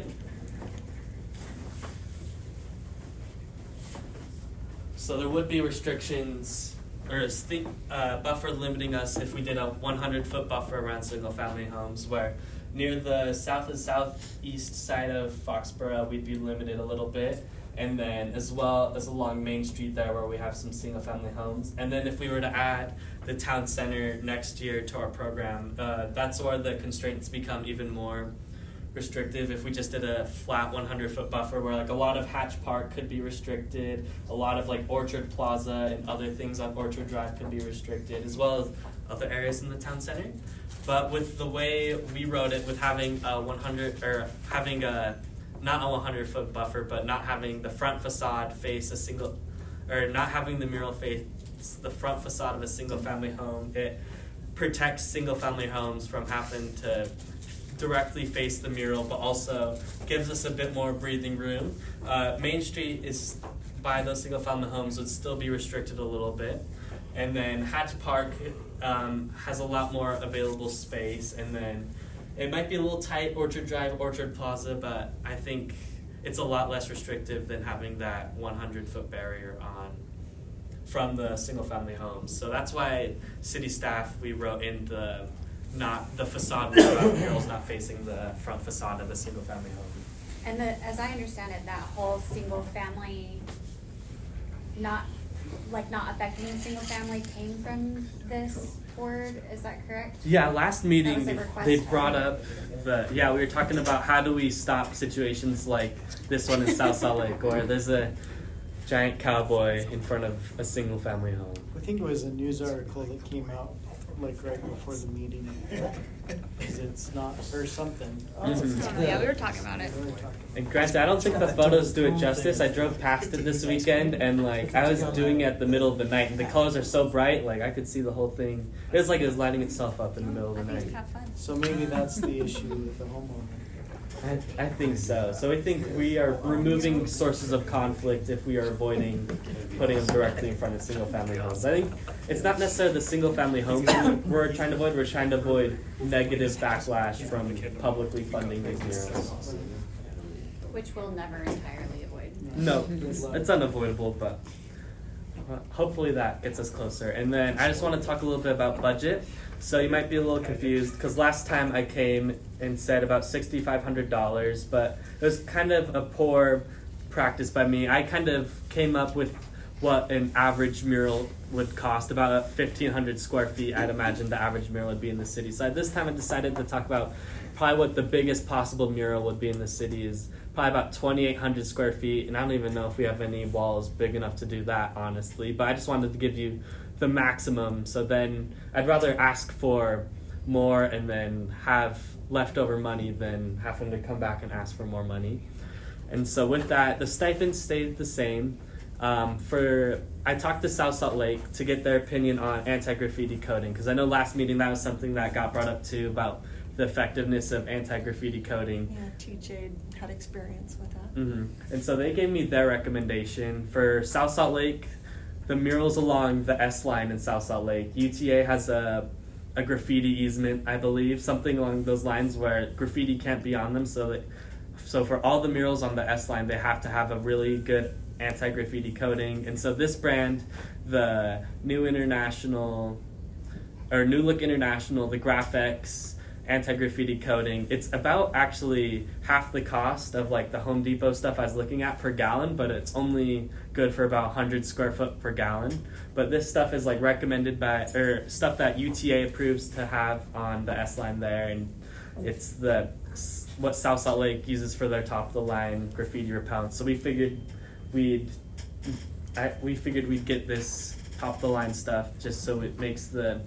So there would be restrictions or a sti- uh, buffer limiting us if we did a one hundred foot buffer around single family homes, where near the south and southeast side of Foxborough we'd be limited a little bit, and then as well as along Main Street there where we have some single family homes. And then if we were to add the town center next year to our program, uh, that's where the constraints become even more restrictive. If we just did a flat one hundred foot buffer where like a lot of Hatch Park could be restricted, a lot of like Orchard Plaza and other things on Orchard Drive could be restricted, as well as other areas in the town center. But with the way we wrote it, with having a one hundred or having a not a one hundred foot buffer, but not having the front facade face a single, or not having the mural face the front facade of a single family home, it protects single family homes from having to directly face the mural, but also gives us a bit more breathing room. Uh, Main Street is by those single family homes would still be restricted a little bit. And then Hatch Park um, has a lot more available space, and then it might be a little tight, Orchard Drive, Orchard Plaza, but I think it's a lot less restrictive than having that one hundred foot barrier on from the single family homes. So that's why city staff, we wrote in the not the facade murals not facing the front facade of a single family home. And the, as I understand it, that whole single family, not, like not affecting the single family came from this board, is that correct? Yeah, last meeting That was a request they from- brought up the, yeah, we were talking about how do we stop situations like this one in South Salt Lake where there's a giant cowboy in front of a single family home. I think it was a news article that came out like right before the meeting. Because it's not, or something. Mhm. Yeah, we were talking about it. And granted, I don't think the photos do it justice. I drove past it this weekend, and like I was doing it at the middle of the night, and the colors are so bright, like I could see the whole thing. It was like it was lighting itself up in the middle of the night. So maybe that's the issue with the homeowner. I, I think so. So I think we are removing sources of conflict if we are avoiding putting them directly in front of single-family homes. I think it's not necessarily the single-family homes we're trying to avoid. We're trying to avoid negative backlash from publicly funding these murals. Which we'll never entirely avoid. No, it's, it's unavoidable, but uh, hopefully that gets us closer. And then I just want to talk a little bit about budget. So you might be a little confused because last time I came and said about six thousand five hundred dollars, but it was kind of a poor practice by me. I kind of came up with what an average mural would cost, about fifteen hundred square feet. I'd imagine the average mural would be in the city. So this time I decided to talk about probably what the biggest possible mural would be in the city is probably about twenty-eight hundred square feet. And I don't even know if we have any walls big enough to do that, honestly. But I just wanted to give you the maximum. So then I'd rather ask for more and then have leftover money than having to come back and ask for more money. And so with that, the stipend stayed the same. Um, for I talked to South Salt Lake to get their opinion on anti-graffiti coding, because I know last meeting that was something that got brought up too about the effectiveness of anti-graffiti coding. Yeah, T J had experience with that. Mm-hmm. And so they gave me their recommendation for South Salt Lake. The murals along the S line in South Salt Lake, U T A has a a graffiti easement, I believe, something along those lines where graffiti can't be on them. So that, so for all the murals on the S line, they have to have a really good anti-graffiti coating. And so this brand, the New International, or New Look International, the Graphics anti-graffiti coating, it's about actually half the cost of like the Home Depot stuff I was looking at per gallon, but it's only good for about one hundred square foot per gallon. But this stuff is like recommended by, or stuff that U T A approves to have on the S line there, and it's the what South Salt Lake uses for their top of the line graffiti repellent. So we figured we'd I, we figured we'd get this top of the line stuff just so it makes the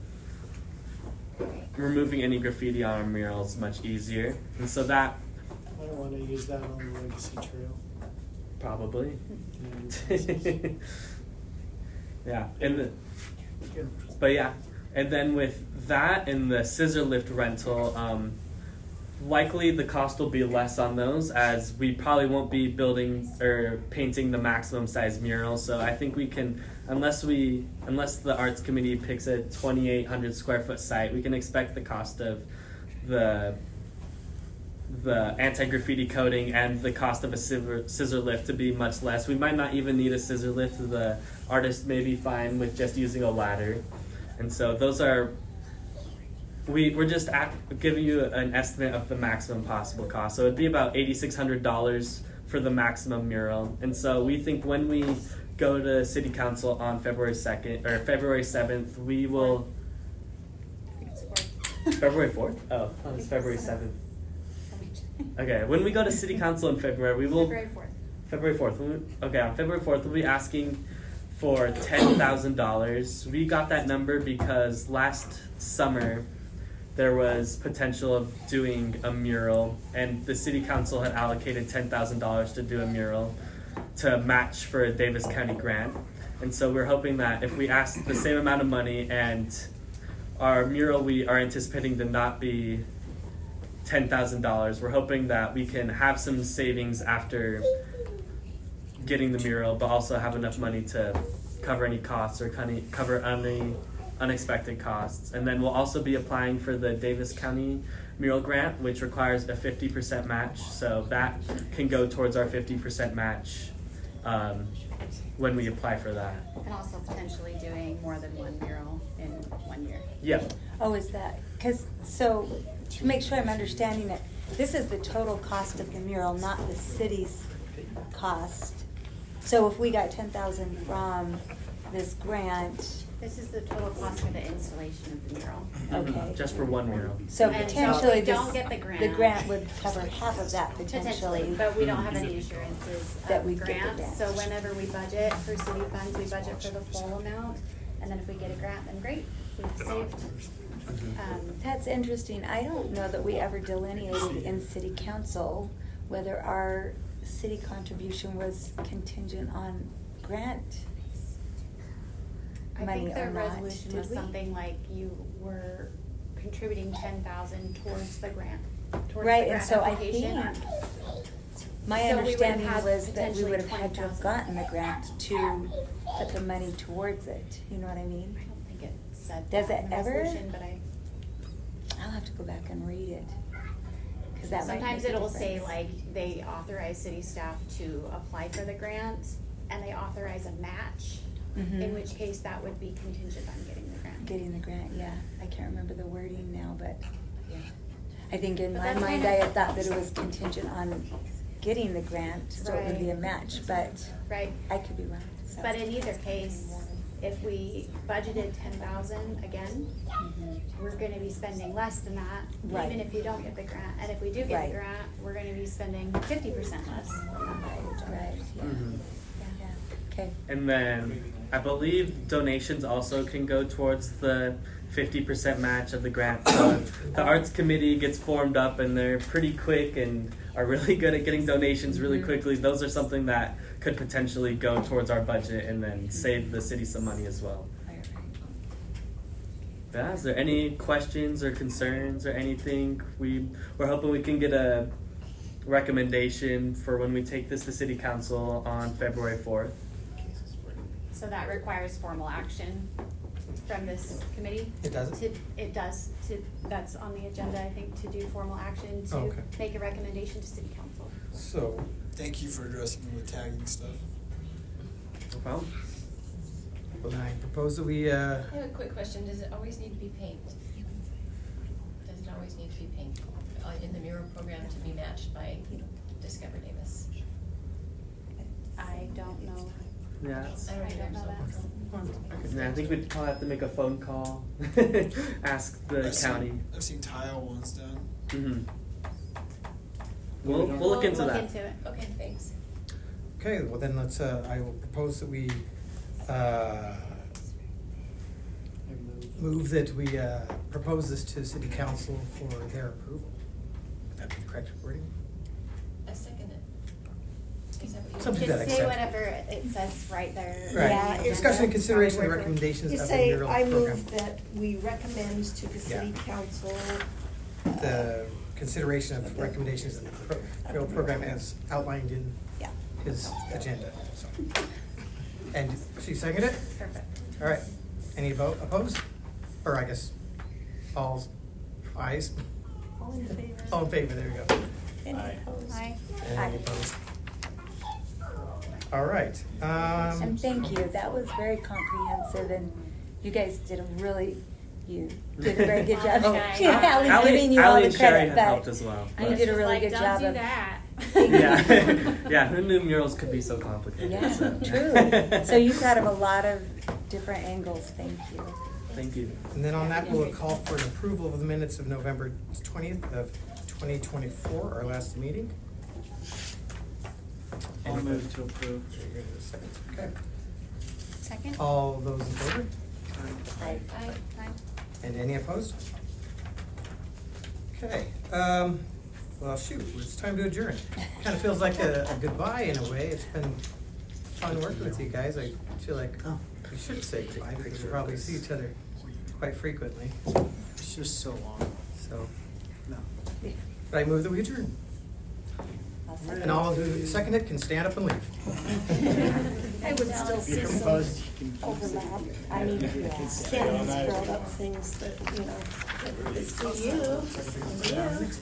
removing any graffiti on our murals much easier. And so that I don't want to use that on the Legacy Trail. probably yeah, and the, but yeah, and then with that and the scissor lift rental, um, likely the cost will be less on those as we probably won't be building or painting the maximum size mural. So I think we can, unless we, unless the arts committee picks a twenty-eight hundred square foot site, we can expect the cost of the the anti-graffiti coating and the cost of a scissor, scissor lift to be much less. We might not even need a scissor lift. The artist may be fine with just using a ladder. And so those are, we, we're just at, giving you an estimate of the maximum possible cost. So it'd be about eight thousand six hundred dollars for the maximum mural. And so we think when we go to City Council on February second, or February seventh, we will... February fourth? Oh, oh it's February seventh. Okay, when we go to City Council in February, we will... February fourth. February fourth. Okay, on February fourth, we'll be asking for ten thousand dollars. We got that number because last summer there was potential of doing a mural, and the City Council had allocated ten thousand dollars to do a mural to match for a Davis County grant. And so we're hoping that if we ask the same amount of money and our mural we are anticipating to not be ten thousand dollars, we're hoping that we can have some savings after getting the mural, but also have enough money to cover any costs or cover any unexpected costs. And then we'll also be applying for the Davis County mural grant, which requires a fifty percent match. So that can go towards our fifty percent match um, when we apply for that. And also potentially doing more than one mural in one year. Yeah. Oh, is that, because, so, to make sure I'm understanding it, this is the total cost of the mural, not the city's cost. So if we got ten thousand from this grant, This is the total cost for the installation of the mural. okay. Just for one mural. So And so if potentially we don't this, get the grant- the grant would cover half of that potentially. Potentially, but we don't have any assurances That of we'd get the grants. grant. So whenever we budget for city funds, we budget for the full amount. And then if we get a grant, then great, we've saved. Um, That's interesting. I don't know that we ever delineated in city council whether our city contribution was contingent on grant I money think the or not. resolution Did was we? something like you were contributing ten thousand towards the grant, towards the Right, and grant so I application. think, my So we would understanding have was that we potentially would have had to have twenty thousand. gotten the grant to put the money towards it. You know what I mean? I don't think it said Does that it in the ever? resolution, but I. I'll have to go back and read it. 'Cause that might Sometimes make a it'll say difference. like, they authorize city staff to apply for the grant, and they authorize a match, Mhm. in which case that would be contingent on getting the grant. Getting the grant, yeah. I can't remember the wording now, but I think in But my that's mind, kind I of- had thought that it was contingent on getting the grant, so it would be a Right. match, but Right. I could be wrong. so. But in either case, if we budgeted ten thousand again, Mhm. we're gonna be spending less than that, Right. even if you don't get the grant. And if we do get Right. the grant, we're gonna be spending fifty percent less. Right, right, yeah. Mhm. Yeah. Okay. And then I believe donations also can go towards the fifty percent match of the grant. So the arts committee gets formed up and they're pretty quick and are really good at getting donations really Mhm. quickly. Those are something that could potentially go towards our budget and then save the city some money as well. Right, right. Yeah, is there any questions or concerns or anything? We, we're hoping we can get a recommendation for when we take this to city council on February fourth. So that requires formal action from this committee. It does? To, it does, to, that's on the agenda, I think, to do formal action to Oh, okay. make a recommendation to city council. So, Thank you for addressing me with tagging stuff. No problem. well, then I propose that we, uh, I have a quick question. Does it always need to be paint? Does it always need to be paint uh, in the mural program to be matched by Discover Davis? I don't know. Yeah, it's- I don't I don't know either, so. yeah, I think we'd probably have to make a phone call, ask the I've county. Seen, I've seen tile ones done. Mm-hmm. We'll, we'll look into Look that. into it. Okay, thanks. okay, well then let's, uh, I will propose that we, uh, move that we, uh, propose this to city council for their approval. Would that be the correct wording? I second it. Is that what you? Something to that Just say extent. whatever it says right there. Right. Yeah, it- Discussion and consideration of the Probably word for word. recommendations You of the say, mural I program. move that we recommend to the city Yeah. council. The consideration of recommendations of the pro- mural program as outlined in Yeah. his agenda, so. And she seconded it? Perfect. All right. Any vote opposed? Or I guess, all ayes? All in favor? All in favor, there you go. Any Aye. opposed? Aye. Any opposed? All right. Um, And thank you. That was very comprehensive, and you guys did a really, you did a very good job. Oh, Yeah, Allie's Ally- giving you all Ally the and Sherry credit, have but helped as well. you but- did a really Like, good don't job do of. that. Yeah, yeah. Who knew murals could be so complicated? Yeah, so. truly. So you thought of a lot of different angles. Thank you. Thank you. And then on that, we'll call for an approval of the minutes of November twentieth of twenty twenty-four, our last meeting. I'll move to approve. Okay. Second? All those in favor? Aye. Aye. Aye. And any opposed? Okay, um, well, shoot, it's time to adjourn. Kind of feels like a, a goodbye in a way. It's been fun working with you guys. I feel like we should say goodbye because we probably see each other quite frequently. It's just so long. So, No. but I move that we adjourn. I'll second. And all who second it can stand up and leave. I would still see You're some buzzed, you can- overlap. I mean, Kenny's brought up things that, you know, that- See you. See you.